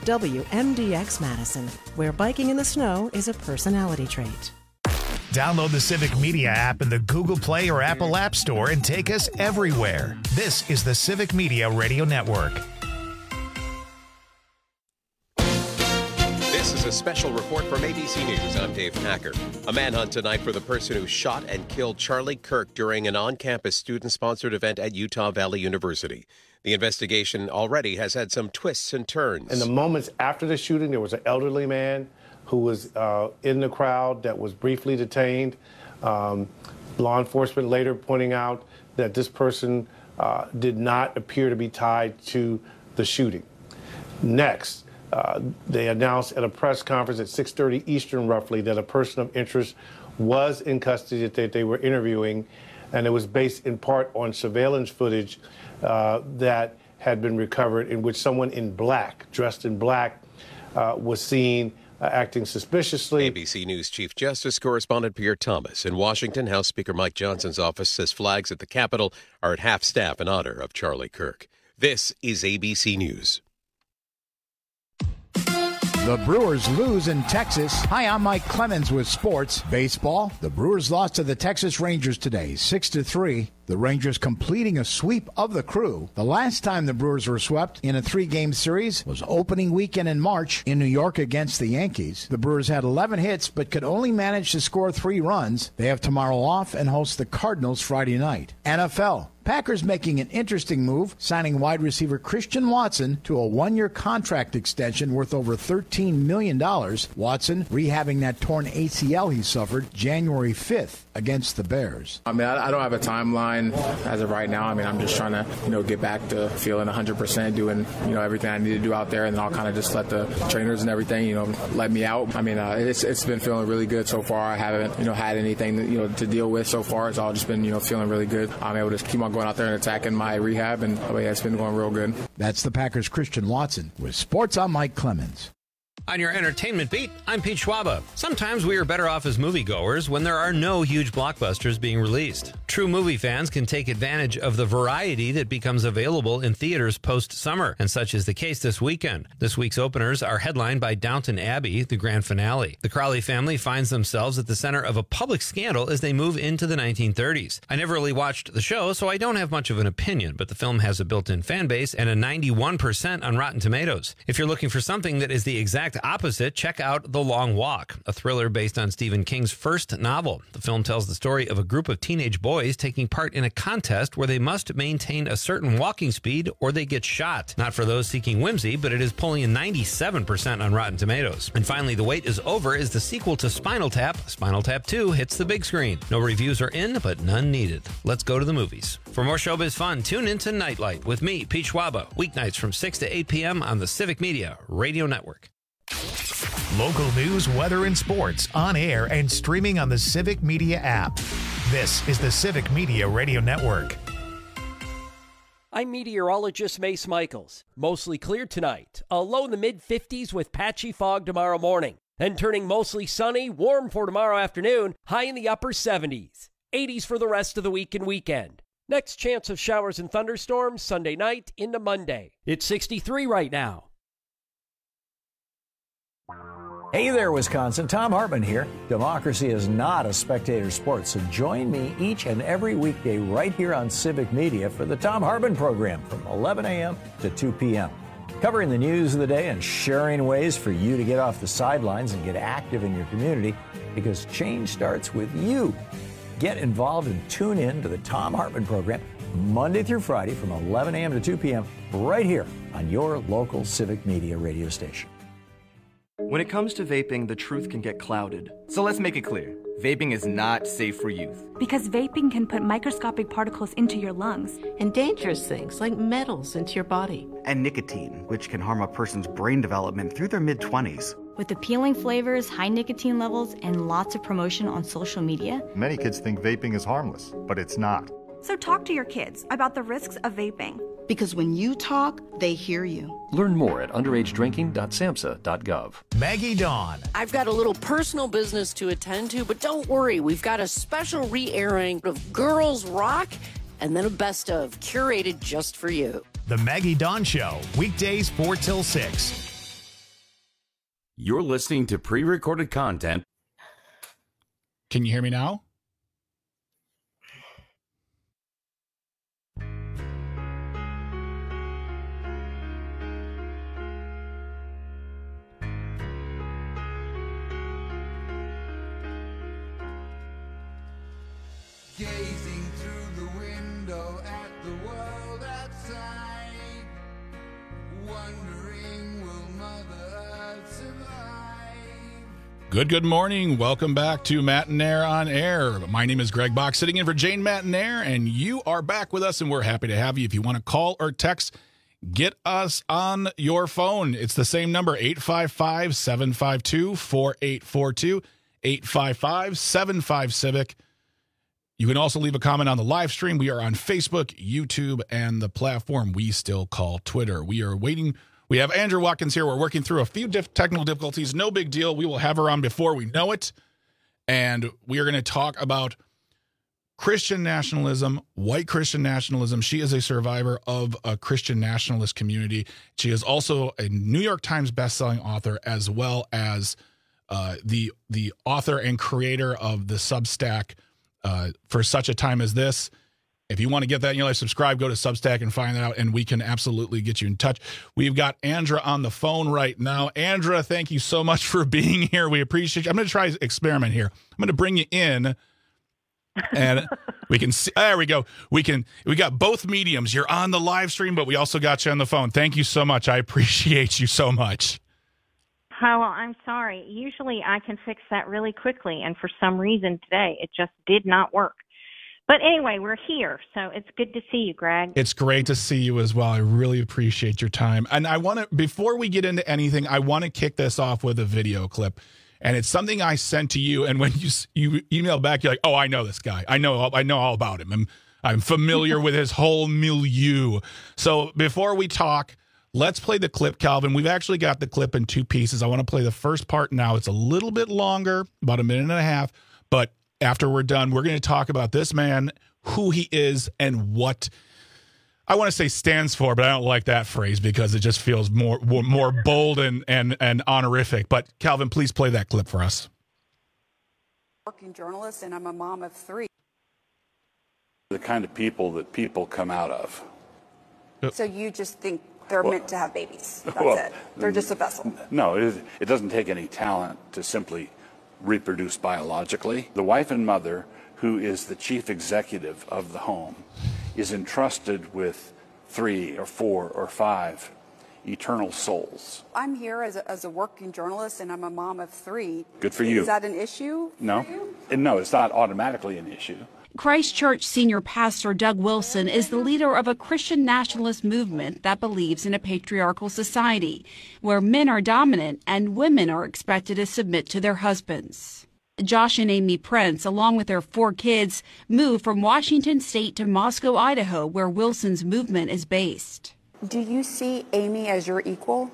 W M D X Madison, where biking in the snow is a personality trait. Download the Civic Media app in the Google Play or Apple App Store and take us everywhere. This is the Civic Media Radio Network. This is a special report from A B C News. I'm Dave Packer. A manhunt tonight for the person who shot and killed Charlie Kirk during an on-campus student-sponsored event at Utah Valley University. The investigation already has had some twists and turns. In the moments after the shooting, there was an elderly man who was uh, in the crowd that was briefly detained. Um, law enforcement later pointing out that this person uh, did not appear to be tied to the shooting. Next, uh, they announced at a press conference at six thirty Eastern roughly that a person of interest was in custody that they were interviewing, and it was based in part on surveillance footage uh, that had been recovered in which someone in black, dressed in black, uh, was seen Uh, acting suspiciously. A B C News Chief Justice correspondent Pierre Thomas. In Washington, House Speaker Mike Johnson's office says flags at the Capitol are at half-staff in honor of Charlie Kirk. This is A B C News. The Brewers lose in Texas. Hi, I'm Mike Clemens with sports. Baseball. The Brewers lost to the Texas Rangers today, six to three. The Rangers completing a sweep of the Crew. The last time the Brewers were swept in a three-game series was opening weekend in March in New York against the Yankees. The Brewers had eleven hits but could only manage to score three runs. They have tomorrow off and host the Cardinals Friday night. N F L. Packers making an interesting move, signing wide receiver Christian Watson to a one-year contract extension worth over thirteen million dollars. Watson rehabbing that torn A C L he suffered January fifth against the Bears. I mean, I, I don't have a timeline as of right now. I mean, I'm just trying to, you know, get back to feeling one hundred percent, doing, you know, everything I need to do out there, and then I'll kind of just let the trainers and everything, you know, let me out. I mean, uh, it's it's been feeling really good so far. I haven't, you know, had anything, that, you know, to deal with so far. It's all just been, you know, feeling really good. I'm able to keep on going out there and attacking my rehab, and oh, yeah, it's been going real good. That's the Packers' Christian Watson. With sports, I'm Mike Clemens. On your entertainment beat, I'm Pete Schwaba. Sometimes we are better off as moviegoers when there are no huge blockbusters being released. True movie fans can take advantage of the variety that becomes available in theaters post-summer, and such is the case this weekend. This week's openers are headlined by Downton Abbey, the grand finale. The Crowley family finds themselves at the center of a public scandal as they move into the nineteen thirties. I never really watched the show, so I don't have much of an opinion, but the film has a built-in fan base and a ninety-one percent on Rotten Tomatoes. If you're looking for something that is the exact opposite, check out The Long Walk, a thriller based on Stephen King's first novel. The film tells the story of a group of teenage boys taking part in a contest where they must maintain a certain walking speed or they get shot. Not for those seeking whimsy, but it is pulling a ninety-seven percent on Rotten Tomatoes. And finally, The Wait Is Over is the sequel to Spinal Tap. Spinal Tap two hits the big screen. No reviews are in, but none needed. Let's go to the movies. For more showbiz fun, tune into Nightlight with me, Pete Schwaba, weeknights from six to eight p.m. on the Civic Media Radio Network. Local news, weather, and sports on air and streaming on the Civic Media app. This is the Civic Media Radio Network. I'm meteorologist Mace Michaels. Mostly clear tonight. A low in the mid-fifties with patchy fog tomorrow morning. Then turning mostly sunny, warm for tomorrow afternoon, high in the upper seventies. eighties for the rest of the week and weekend. Next chance of showers and thunderstorms Sunday night into Monday. It's sixty-three right now. Hey there, Wisconsin. Tom Hartman here. Democracy is not a spectator sport, so join me each and every weekday right here on Civic Media for the Tom Hartman program from eleven a.m. to two p.m. Covering the news of the day and sharing ways for you to get off the sidelines and get active in your community, because change starts with you. Get involved and tune in to the Tom Hartman program Monday through Friday from eleven a.m. to two p.m. right here on your local Civic Media radio station. When it comes to vaping, the truth can get clouded. So let's make it clear. Vaping is not safe for youth. Because vaping can put microscopic particles into your lungs. And dangerous things like metals into your body. And nicotine, which can harm a person's brain development through their mid-twenties. With appealing flavors, high nicotine levels, and lots of promotion on social media. Many kids think vaping is harmless, but it's not. So talk to your kids about the risks of vaping. Because when you talk, they hear you. Learn more at underage drinking dot samhsa dot gov. Maggie Dawn. I've got a little personal business to attend to, but don't worry. We've got a special re-airing of Girls Rock and then a best of curated just for you. The Maggie Dawn Show, weekdays four till six. You're listening to pre-recorded content. Can you hear me now? Gazing through the window at the world outside, wondering will Mother Earth survive? Good, good morning. Welcome back to Matt and Air on Air. My name is Greg Bach, sitting in for Jane Matt and Air, and you are back with us, and we're happy to have you. If you want to call or text, get us on your phone. It's the same number, eight five five, seven five two, four eight four two, eight five five, seven five, Civic. You can also leave a comment on the live stream. We are on Facebook, YouTube, and the platform we still call Twitter. We are waiting. We have Andrea Watkins here. We're working through a few diff- technical difficulties. No big deal. We will have her on before we know it. And we are going to talk about Christian nationalism, white Christian nationalism. She is a survivor of a Christian nationalist community. She is also a New York Times bestselling author, as well as uh, the, the author and creator of the Substack Uh, for such a time as this. If you want to get that in your life, subscribe, go to Substack and find that out, and we can absolutely get you in touch. We've got Andrea on the phone right now. Andrea, thank you so much for being here. We appreciate you. I'm going to try an experiment here. I'm going to bring you in, and we can see. There we go. We can. We got both mediums. You're on the live stream, but we also got you on the phone. Thank you so much. I appreciate you so much. Oh, well, I'm sorry. Usually I can fix that really quickly, and for some reason today it just did not work. But anyway, we're here, so it's good to see you, Greg. It's great to see you as well. I really appreciate your time. And I want to, before we get into anything, I want to kick this off with a video clip. And it's something I sent to you, and when you you email back, you're like, "Oh, I know this guy. I know I know all about him. I'm I'm familiar with his whole milieu." So before we talk, let's play the clip, Calvin. We've actually got the clip in two pieces. I want to play the first part now. It's a little bit longer, about a minute and a half. But after we're done, we're going to talk about this man, who he is, and what I want to say stands for, but I don't like that phrase because it just feels more more bold and, and, and honorific. But Calvin, please play that clip for us. Working journalist, and I'm a mom of three. The kind of people that people come out of. So you just think they're well, meant to have babies. That's well, it. They're just a vessel. No, it, it doesn't take any talent to simply reproduce biologically. The wife and mother, who is the chief executive of the home, is entrusted with three or four or five eternal souls. I'm here as a, as a working journalist, and I'm a mom of three. Good for you. Is that an issue? No. And no, it's not automatically an issue. Christ Church senior pastor Doug Wilson is the leader of a Christian nationalist movement that believes in a patriarchal society where men are dominant and women are expected to submit to their husbands. Josh and Amy Prince, along with their four kids, moved from Washington State to Moscow, Idaho, where Wilson's movement is based. Do you see Amy as your equal?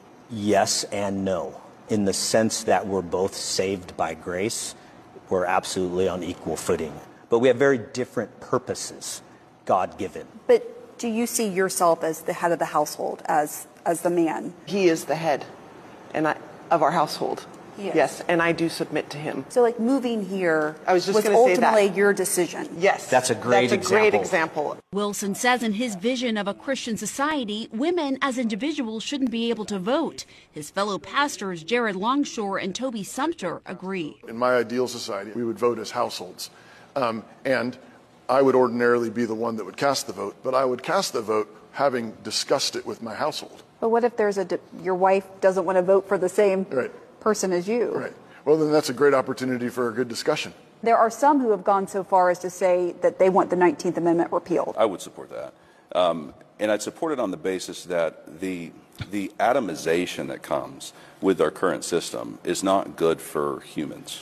Yes and no, in the sense that we're both saved by grace. We're absolutely on equal footing. But we have very different purposes, God-given. But do you see yourself as the head of the household, as as the man? He is the head and I, of our household. Yes. yes, and I do submit to him. So, like, moving here I was, just was gonna say ultimately that. your decision. Yes, that's a great that's a example. great example. Wilson says in his vision of a Christian society, women as individuals shouldn't be able to vote. His fellow pastors Jared Longshore and Toby Sumter agree. In my ideal society, we would vote as households. Um, and I would ordinarily be the one that would cast the vote, but I would cast the vote having discussed it with my household. But what if there's a di- your wife doesn't want to vote for the same right. person as you? Right. Well, then that's a great opportunity for a good discussion. There are some who have gone so far as to say that they want the nineteenth Amendment repealed. I would support that. Um, and I'd support it on the basis that the the atomization that comes with our current system is not good for humans.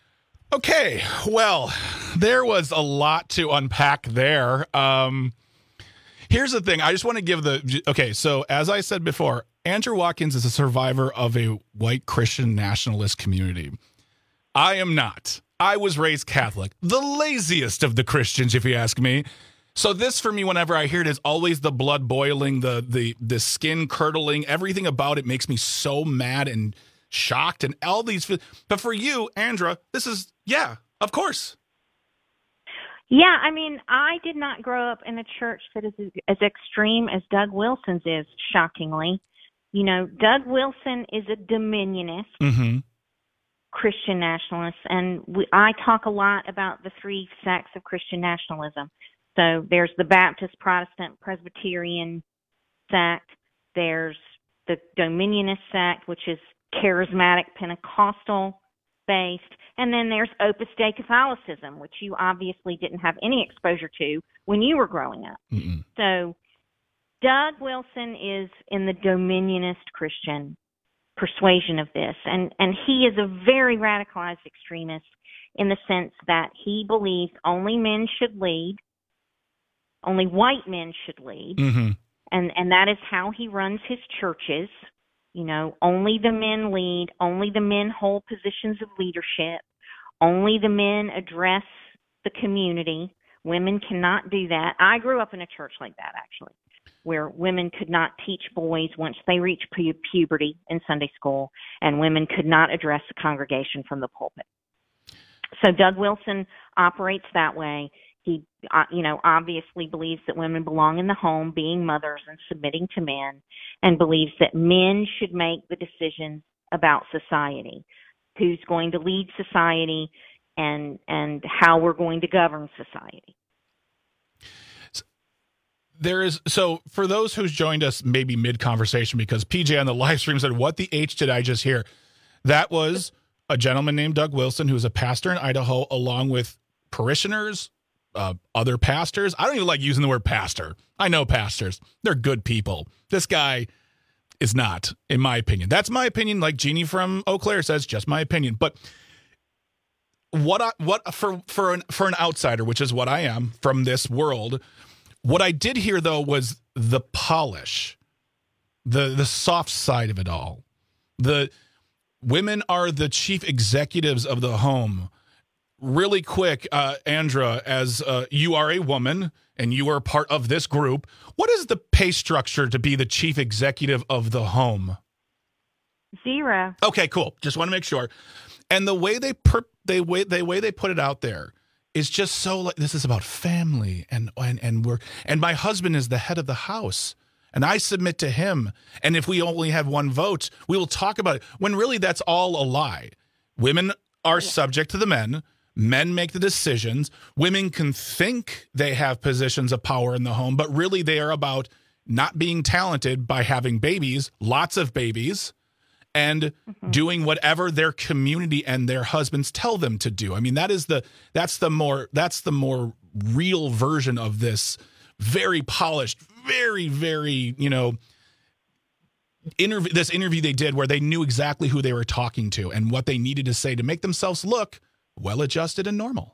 Okay, well, there was a lot to unpack there. Um, here's the thing. I just want to give the... Okay, so as I said before, Andrea Watkins is a survivor of a white Christian nationalist community. I am not. I was raised Catholic. The laziest of the Christians, if you ask me. So this, for me, whenever I hear it, is always the blood boiling, the the the skin curdling. Everything about it makes me so mad and shocked and all these. But for you, Andra, this is, yeah, of course. Yeah, I mean, I did not grow up in a church that is as extreme as Doug Wilson's is, shockingly. You know, Doug Wilson is a dominionist, mm-hmm. Christian nationalist, and we, I talk a lot about the three sects of Christian nationalism. So there's the Baptist, Protestant, Presbyterian sect. There's the Dominionist sect, which is charismatic Pentecostal based. And then there's Opus Dei Catholicism, which you obviously didn't have any exposure to when you were growing up. Mm-mm. So Doug Wilson is in the Dominionist Christian persuasion of this. And, and he is a very radicalized extremist in the sense that he believes only men should lead, only white men should lead. Mm-hmm. And, and that is how he runs his churches. You know, only the men lead, only the men hold positions of leadership, only the men address the community. Women cannot do that. I grew up in a church like that, actually, where women could not teach boys once they reached pu- puberty in Sunday school, and women could not address the congregation from the pulpit. So Doug Wilson operates that way. He, uh, you know, obviously believes that women belong in the home, being mothers and submitting to men, and believes that men should make the decisions about society, who's going to lead society, and and how we're going to govern society. There is, so for those who's joined us maybe mid-conversation, because P J on the live stream said, what the H did I just hear? That was a gentleman named Doug Wilson, who is a pastor in Idaho, along with parishioners, Uh, other pastors. I don't even like using the word pastor. I know pastors. They're good people. This guy is not, in my opinion. That's my opinion. Like Jeannie from Eau Claire says, just my opinion. But what I, what for for an for an outsider, which is what I am from this world, what I did hear though was the polish, the the soft side of it all. The women are the chief executives of the home. Really quick, uh, Andra, as uh, you are a woman and you are part of this group, what is the pay structure to be the chief executive of the home? Zero. Okay, cool. Just want to make sure. And the way they per- they way the way they put it out there is just so like, this is about family and and and we're and my husband is the head of the house and I submit to him. And if we only have one vote, we will talk about it. When really that's all a lie. Women are yeah. subject to the men. Men make the decisions. Women can think they have positions of power in the home, but really they are about not being talented by having babies, lots of babies, and mm-hmm. doing whatever their community and their husbands tell them to do. I mean, that is the that's the more that's the more real version of this very polished, very, very, you know, interview this interview they did where they knew exactly who they were talking to and what they needed to say to make themselves look well-adjusted and normal.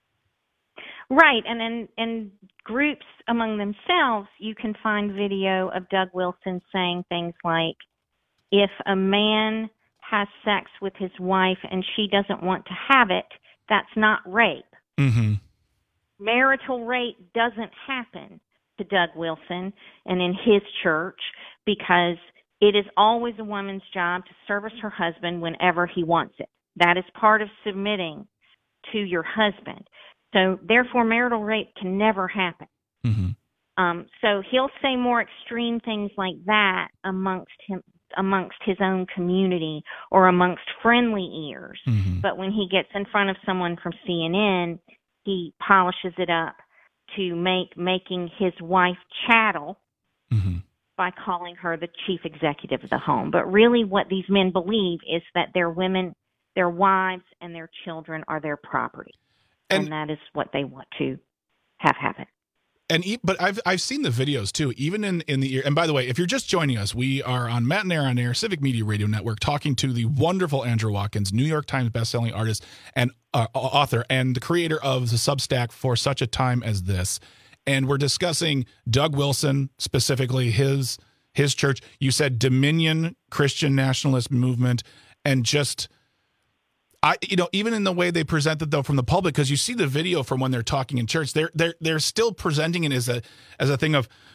Right, and in, in groups among themselves, you can find video of Doug Wilson saying things like, if a man has sex with his wife and she doesn't want to have it, that's not rape. Mm-hmm. Marital rape doesn't happen to Doug Wilson and in his church because it is always a woman's job to service her husband whenever he wants it. That is part of submitting to your husband. So therefore marital rape can never happen. Mm-hmm. Um, so he'll say more extreme things like that amongst him, amongst his own community or amongst friendly ears. Mm-hmm. But when he gets in front of someone from C N N, he polishes it up to make making his wife chattel mm-hmm. by calling her the chief executive of the home. But really what these men believe is that their women, their wives and their children are their property. And, and that is what they want to have happen. And but I've I've seen the videos too, even in, in the and by the way, if you're just joining us, we are on Matt and Air on Air, Civic Media Radio Network, talking to the wonderful Andra Watkins, New York Times bestselling artist and uh, author and the creator of the Substack For Such a Time as This. And we're discussing Doug Wilson, specifically his his church. You said Dominion Christian Nationalist Movement, and just I, you know, even in the way they present it though from the pulpit, because you see the video from when they're talking in church, they're they're they're still presenting it as a as a thing of,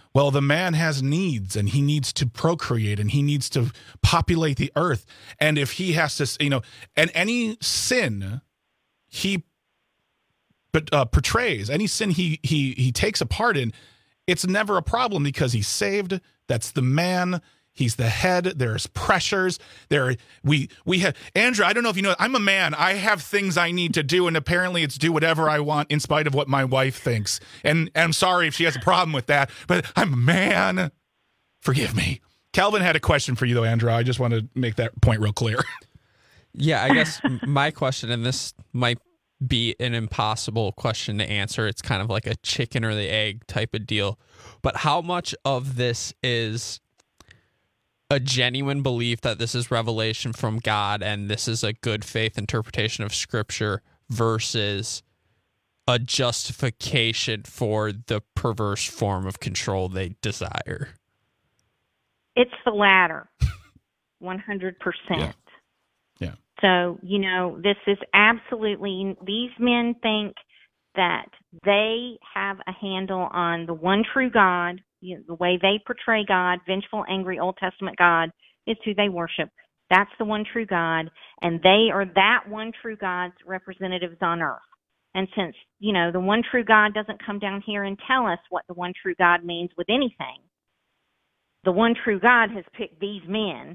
Well, the man has needs, and he needs to procreate, and he needs to populate the earth. And if he has to, you know, and any sin he but uh, portrays, any sin he he he takes a part in, it's never a problem because he's saved. That's the man. He's the head. There's pressures. There, we we have Andrew. I don't know if you know. I'm a man. I have things I need to do, and apparently, it's do whatever I want in spite of what my wife thinks. And, and I'm sorry if she has a problem with that, but I'm a man. Forgive me. Calvin had a question for you, though, Andrew. I just want to make that point real clear. Yeah, I guess my question, and this might be an impossible question to answer. It's kind of like a chicken or the egg type of deal. But how much of this is a genuine belief that this is revelation from God and this is a good faith interpretation of Scripture versus a justification for the perverse form of control they desire? It's the latter, one hundred percent. Yeah. yeah. So, you know, this is absolutely, these men think that they have a handle on the one true God. You know, the way they portray God, vengeful, angry, Old Testament God, is who they worship. That's the one true God, and they are that one true God's representatives on earth. And since, you know, the one true God doesn't come down here and tell us what the one true God means with anything, the one true God has picked these men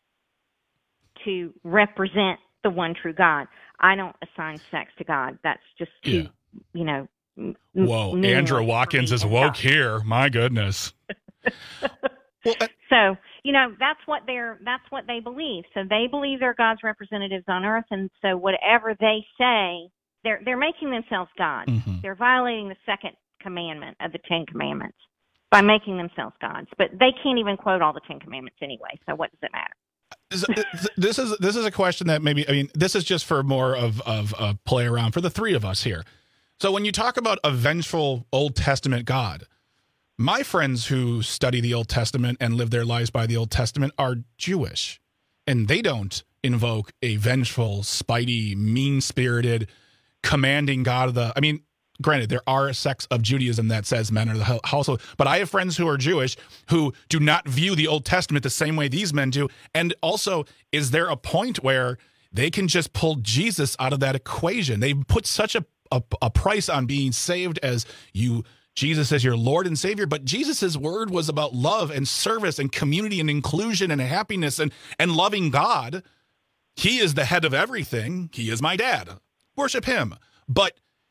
to represent the one true God. I don't assign sex to God. That's just too, yeah. you know, Whoa, Andrew Watkins is woke here. My goodness. well, uh, so, you know, that's what they're that's what they believe. So they believe they're God's representatives on earth, and so whatever they say, they're they're making themselves gods. Mm-hmm. They're violating the second commandment of the Ten Commandments by making themselves gods. But they can't even quote all the Ten Commandments anyway, so what does it matter? This is this is a question that maybe, I mean, this is just for more of of a play around for the three of us here. So when you talk about a vengeful Old Testament God, my friends who study the Old Testament and live their lives by the Old Testament are Jewish, and they don't invoke a vengeful, spitey, mean-spirited, commanding God of the, I mean, granted, there are sects of Judaism that says men are the household, but I have friends who are Jewish who do not view the Old Testament the same way these men do. And also, is there a point where they can just pull Jesus out of that equation? They put such a A, a price on being saved as you, Jesus as your Lord and Savior, but Jesus's word was about love and service and community and inclusion and happiness and, and loving God. He is the head of everything. He is my dad. Worship him. But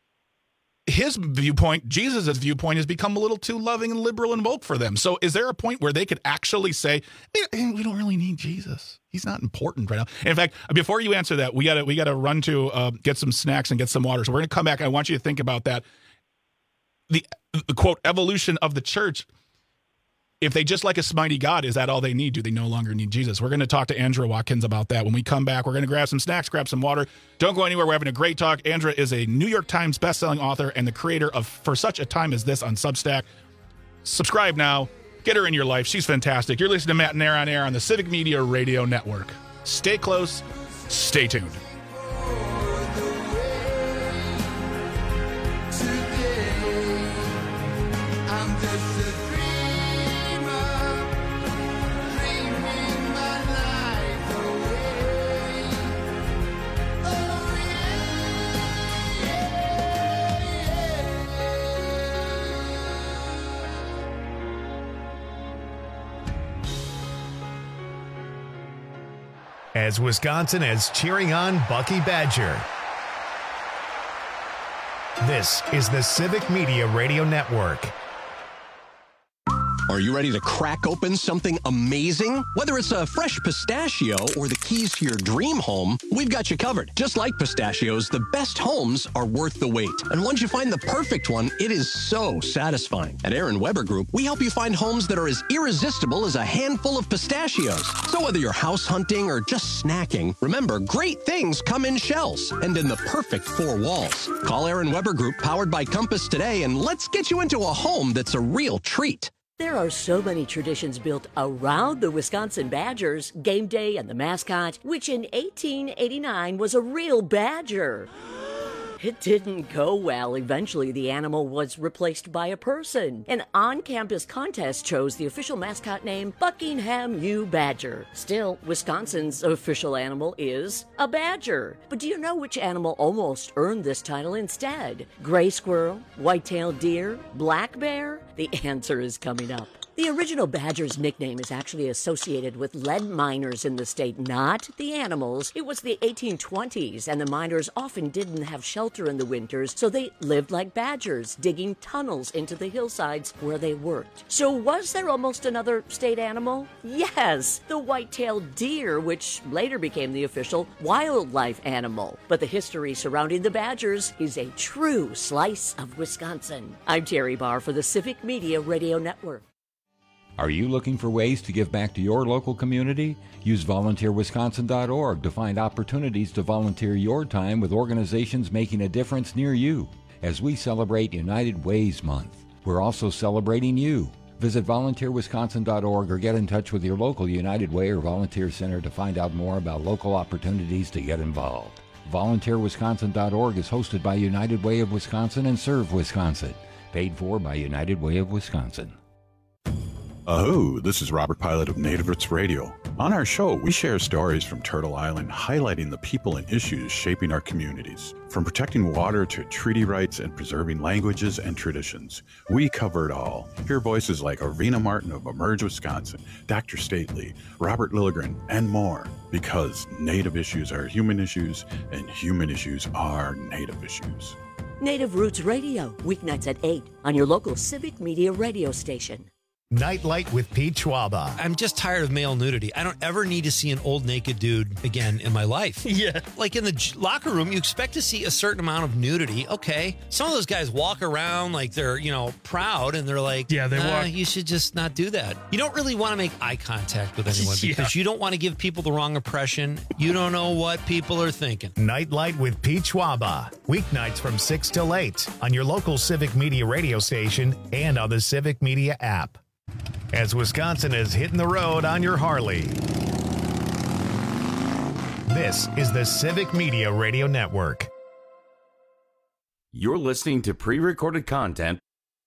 his viewpoint, Jesus's viewpoint, has become a little too loving and liberal and woke for them. So is there a point where they could actually say, we don't really need Jesus? He's not important right now. And in fact, before you answer that, we got to we got to run to uh, get some snacks and get some water. So we're going to come back. I want you to think about that. The, the quote, evolution of the church. If they just like a smitey God, is that all they need? Do they no longer need Jesus? We're going to talk to Andrew Watkins about that. When we come back, we're going to grab some snacks, grab some water. Don't go anywhere. We're having a great talk. Andrew is a New York Times bestselling author and the creator of For Such a Time as This on Substack. Subscribe now. Get her in your life. She's fantastic. You're listening to Matt and Nair on Air on the Civic Media Radio Network. Stay close. Stay tuned. As Wisconsin is cheering on Bucky Badger. This is the Civic Media Radio Network. Are you ready to crack open something amazing? Whether it's a fresh pistachio or the keys to your dream home, we've got you covered. Just like pistachios, the best homes are worth the wait. And once you find the perfect one, it is so satisfying. At Aaron Weber Group, we help you find homes that are as irresistible as a handful of pistachios. So whether you're house hunting or just snacking, remember, great things come in shells and in the perfect four walls. Call Aaron Weber Group, powered by Compass, today, and let's get you into a home that's a real treat. There are so many traditions built around the Wisconsin Badgers, game day and the mascot, which in eighteen eighty-nine was a real badger. It didn't go well. Eventually, the animal was replaced by a person. An on-campus contest chose the official mascot name Buckingham U. Badger. Still, Wisconsin's official animal is a badger. But do you know which animal almost earned this title instead? Gray squirrel, white-tailed deer, black bear? The answer is coming up. The original badger's nickname is actually associated with lead miners in the state, not the animals. It was the eighteen twenties, and the miners often didn't have shelter in the winters, so they lived like badgers, digging tunnels into the hillsides where they worked. So was there almost another state animal? Yes, the white-tailed deer, which later became the official wildlife animal. But the history surrounding the badgers is a true slice of Wisconsin. I'm Terry Barr for the Civic Media Radio Network. Are you looking for ways to give back to your local community? Use volunteer wisconsin dot org to find opportunities to volunteer your time with organizations making a difference near you. As we celebrate United Ways Month, we're also celebrating you. Visit volunteer wisconsin dot org or get in touch with your local United Way or volunteer center to find out more about local opportunities to get involved. volunteer wisconsin dot org is hosted by United Way of Wisconsin and Serve Wisconsin. Paid for by United Way of Wisconsin. Aho, this is Robert Pilot of Native Roots Radio. On our show, we share stories from Turtle Island highlighting the people and issues shaping our communities. From protecting water to treaty rights and preserving languages and traditions, we cover it all. Hear voices like Arvina Martin of Emerge, Wisconsin, Doctor Stately, Robert Lilligren, and more. Because Native issues are human issues, and human issues are Native issues. Native Roots Radio, weeknights at eight on your local Civic Media radio station. Nightlight with Pete Schwaba. I'm just tired of male nudity. I don't ever need to see an old naked dude again in my life. Yeah. Like in the j- locker room, you expect to see a certain amount of nudity. Okay. Some of those guys walk around like they're, you know, proud and they're like, yeah, they nah, walk. You should just not do that. You don't really want to make eye contact with anyone Yeah. because you don't want to give people the wrong impression. You don't know what people are thinking. Nightlight with Pete Schwaba. Weeknights from six till eight on your local Civic Media radio station and on the Civic Media app. As Wisconsin is hitting the road on your Harley. This is the Civic Media Radio Network. You're listening to pre-recorded content.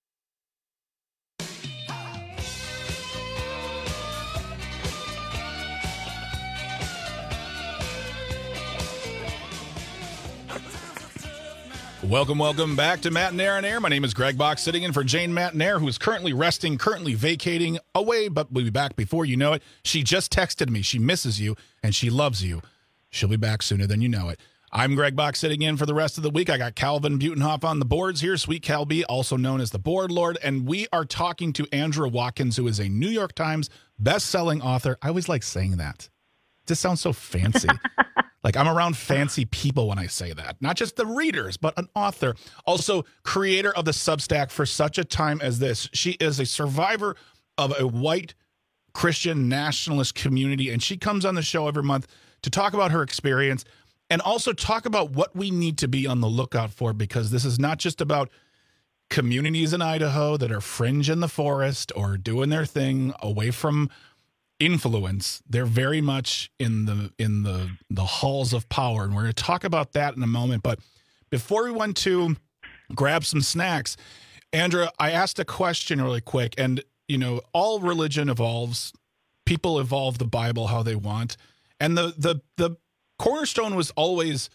Welcome, welcome back to Matt and Air on Air. My name is Greg Bach, sitting in for Jane Matt and Air, who is currently resting, currently vacating away, but will be back before you know it. She just texted me. She misses you, and she loves you. She'll be back sooner than you know it. I'm Greg Bach, sitting in for the rest of the week. I got Calvin Butenhoff on the boards here, Sweet Cal B, also known as the Board Lord, and we are talking to Andrew Watkins, who is a New York Times best-selling author. I always like saying that. It just sounds so fancy. Like, I'm around fancy people when I say that. Not just the readers, but an author. Also, creator of the Substack For Such a Time as This. She is a survivor of a white Christian nationalist community, and she comes on the show every month to talk about her experience and also talk about what we need to be on the lookout for, because this is not just about communities in Idaho that are fringe in the forest or doing their thing away from influence. They're very much in the in the the halls of power, and we're going to talk about that in a moment. But before we went to grab some snacks, Andrea, I asked a question really quick, and you know, all religion evolves. People evolve the Bible how they want, and the the the cornerstone was always,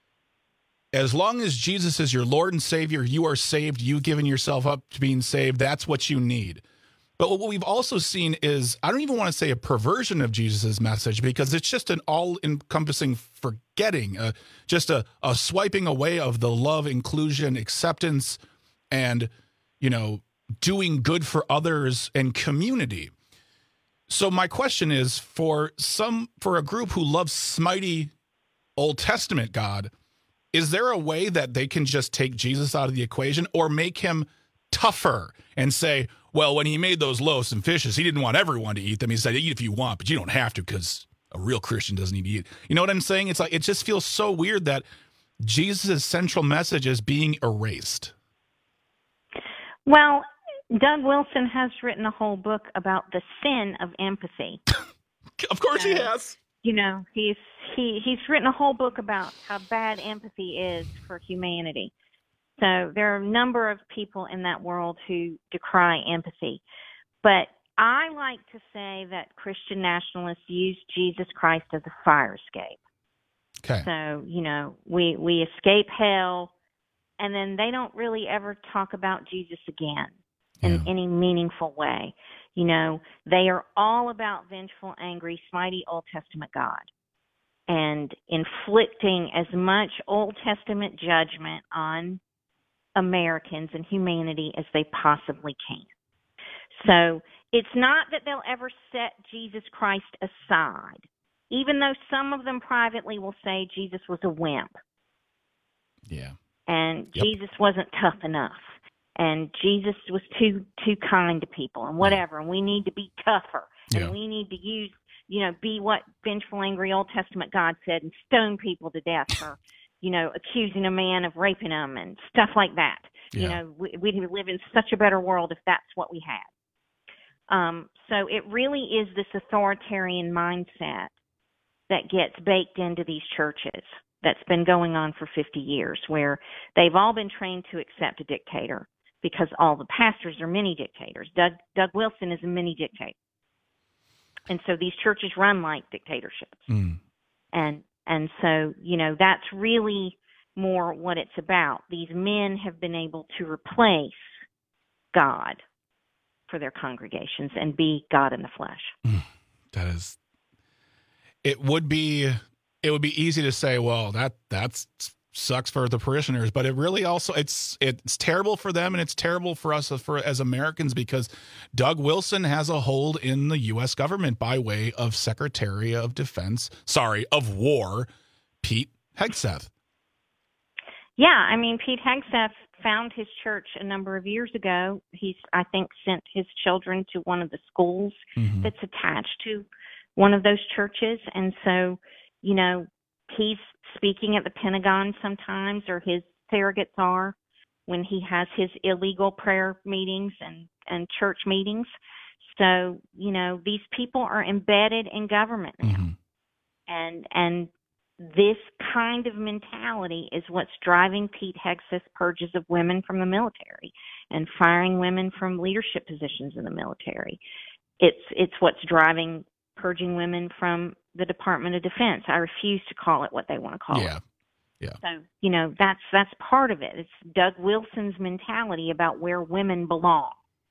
as long as Jesus is your Lord and Savior, you are saved. You've given yourself up to being saved. That's what you need. But what we've also seen is, I don't even want to say a perversion of Jesus's message, because it's just an all-encompassing forgetting, uh, just a, a swiping away of the love, inclusion, acceptance, and, you know, doing good for others and community. So my question is, for some, for a group who loves smitey Old Testament God, is there a way that they can just take Jesus out of the equation or make him tougher and say, well, when he made those loaves and fishes, he didn't want everyone to eat them. He said, eat if you want, but you don't have to, because a real Christian doesn't need to eat. You know what I'm saying? It's like, it just feels so weird that Jesus' central message is being erased. Well, Doug Wilson has written a whole book about the sin of empathy. Of course uh, he has. You know, he's he he's written a whole book about how bad empathy is for humanity. So there are a number of people in that world who decry empathy. But I like to say that Christian nationalists use Jesus Christ as a fire escape. Okay. So, you know, we, we escape hell, and then they don't really ever talk about Jesus again in Yeah. any meaningful way. You know, they are all about vengeful, angry, smitey Old Testament God and inflicting as much Old Testament judgment on Americans and humanity as they possibly can. So it's not that they'll ever set Jesus Christ aside, even though some of them privately will say Jesus was a wimp. Yeah. And Yep. Jesus wasn't tough enough. And Jesus was too too kind to people and whatever. And we need to be tougher. And Yeah. we need to use, you know, be what vengeful, angry Old Testament God said and stone people to death for, you know, accusing a man of raping them and stuff like that. You Yeah. know, we, we'd live in such a better world if that's what we had. Um, so it really is this authoritarian mindset that gets baked into these churches that's been going on for fifty years, where they've all been trained to accept a dictator because all the pastors are mini dictators. Doug, Doug Wilson is a mini dictator. And so these churches run like dictatorships. Mm. And and so, you know, that's really more what it's about. These men have been able to replace God for their congregations and be God in the flesh. That is, it would be, it would be easy to say, well, that that's sucks for the parishioners, but it really also, it's, it's terrible for them and it's terrible for us for as Americans, because Doug Wilson has a hold in the U S government by way of Secretary of Defense, sorry, of War, Pete Hegseth. Yeah, I mean, Pete Hegseth found his church a number of years ago. He's, I think, sent his children to one of the schools Mhm. that's attached to one of those churches. And so, you know, he's speaking at the Pentagon sometimes, or his surrogates are, when he has his illegal prayer meetings and, and church meetings. So, you know, these people are embedded in government now. Mm-hmm. And, and, this kind of mentality is what's driving Pete Hegseth's purges of women from the military and firing women from leadership positions in the military. It's it's what's driving purging women from the Department of Defense. I refuse to call it what they want to call Yeah. it. Yeah. So, you know, that's that's part of it. It's Doug Wilson's mentality about where women belong.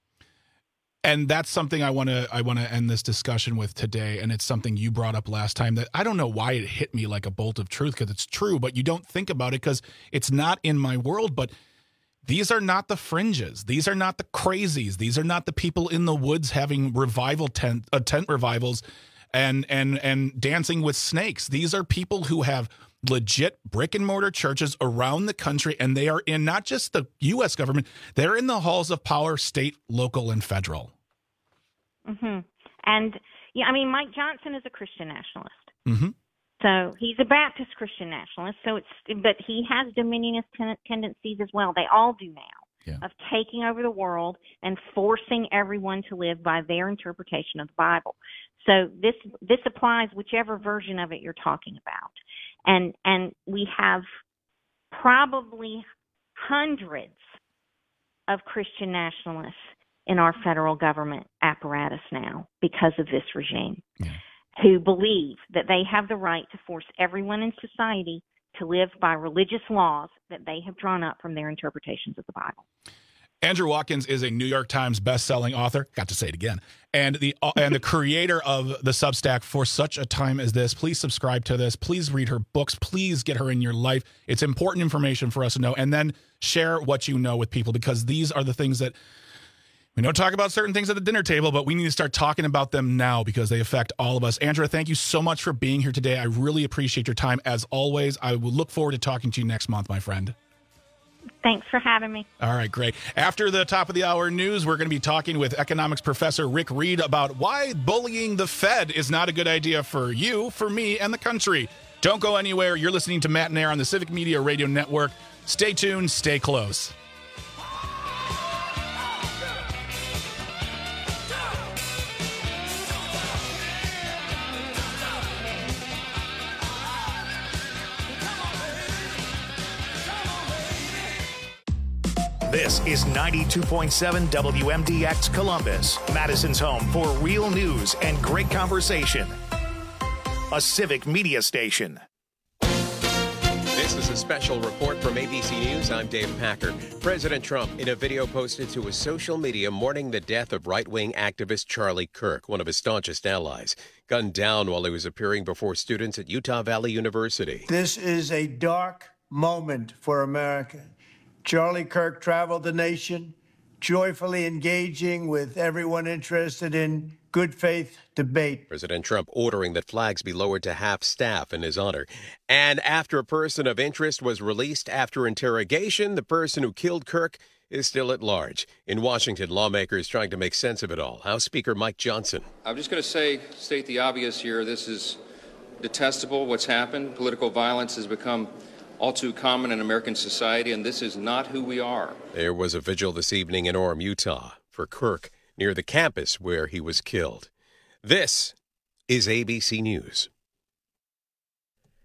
And that's something I want to I want to end this discussion with today, and it's something you brought up last time that I don't know why it hit me like a bolt of truth, because it's true, but you don't think about it because it's not in my world. But these are not the fringes. These are not the crazies. These are not the people in the woods having revival tent uh, tent revivals and and and dancing with snakes. These are people who have legit brick and mortar churches around the country, and they are in not just the U S government, they're in the halls of power, state, local, and federal. hmm And, yeah, I mean, Mike Johnson is a Christian nationalist. Mm-hmm. So he's a Baptist Christian nationalist. So it's, but he has dominionist ten- tendencies as well. They all do now, Yeah. of taking over the world and forcing everyone to live by their interpretation of the Bible. So this this applies whichever version of it you're talking about, and and we have probably hundreds of Christian nationalists in our federal government apparatus now because of this regime, Yeah. who believe that they have the right to force everyone in society to live by religious laws that they have drawn up from their interpretations of the Bible. Andrew Watkins is a New York Times best-selling author. Got to say it again. And the uh, and the creator of the Substack For Such a Time as This. Please subscribe to this. Please read her books. Please get her in your life. It's important information for us to know. And then share what you know with people, because these are the things that we don't talk about certain things at the dinner table, but we need to start talking about them now because they affect all of us. Andrea, thank you so much for being here today. I really appreciate your time. As always, I will look forward to talking to you next month, my friend. Thanks for having me. All right, great. After the top of the hour news, we're going to be talking with economics professor Rick Reed about why bullying the Fed is not a good idea for you, for me, and the country. Don't go anywhere. You're listening to Matt and Air on the Civic Media Radio Network. Stay tuned. Stay close. This is ninety-two point seven W M D X Columbus, Madison's home for real news and great conversation. A Civic Media station. This is a special report from A B C News. I'm Dave Packer. President Trump, in a video posted to his social media, mourning the death of right-wing activist Charlie Kirk, one of his staunchest allies, gunned down while he was appearing before students at Utah Valley University. This is a dark moment for America. Charlie Kirk traveled the nation, joyfully engaging with everyone interested in good faith debate. President Trump ordering that flags be lowered to half staff in his honor. And after a person of interest was released after interrogation, the person who killed Kirk is still at large. In Washington, lawmakers trying to make sense of it all. House Speaker Mike Johnson. I'm just going to say, state the obvious here. This is detestable, what's happened. Political violence has become all too common in American society, and this is not who we are. There was a vigil this evening in Orem, Utah, for Kirk, near the campus where he was killed. This is A B C News.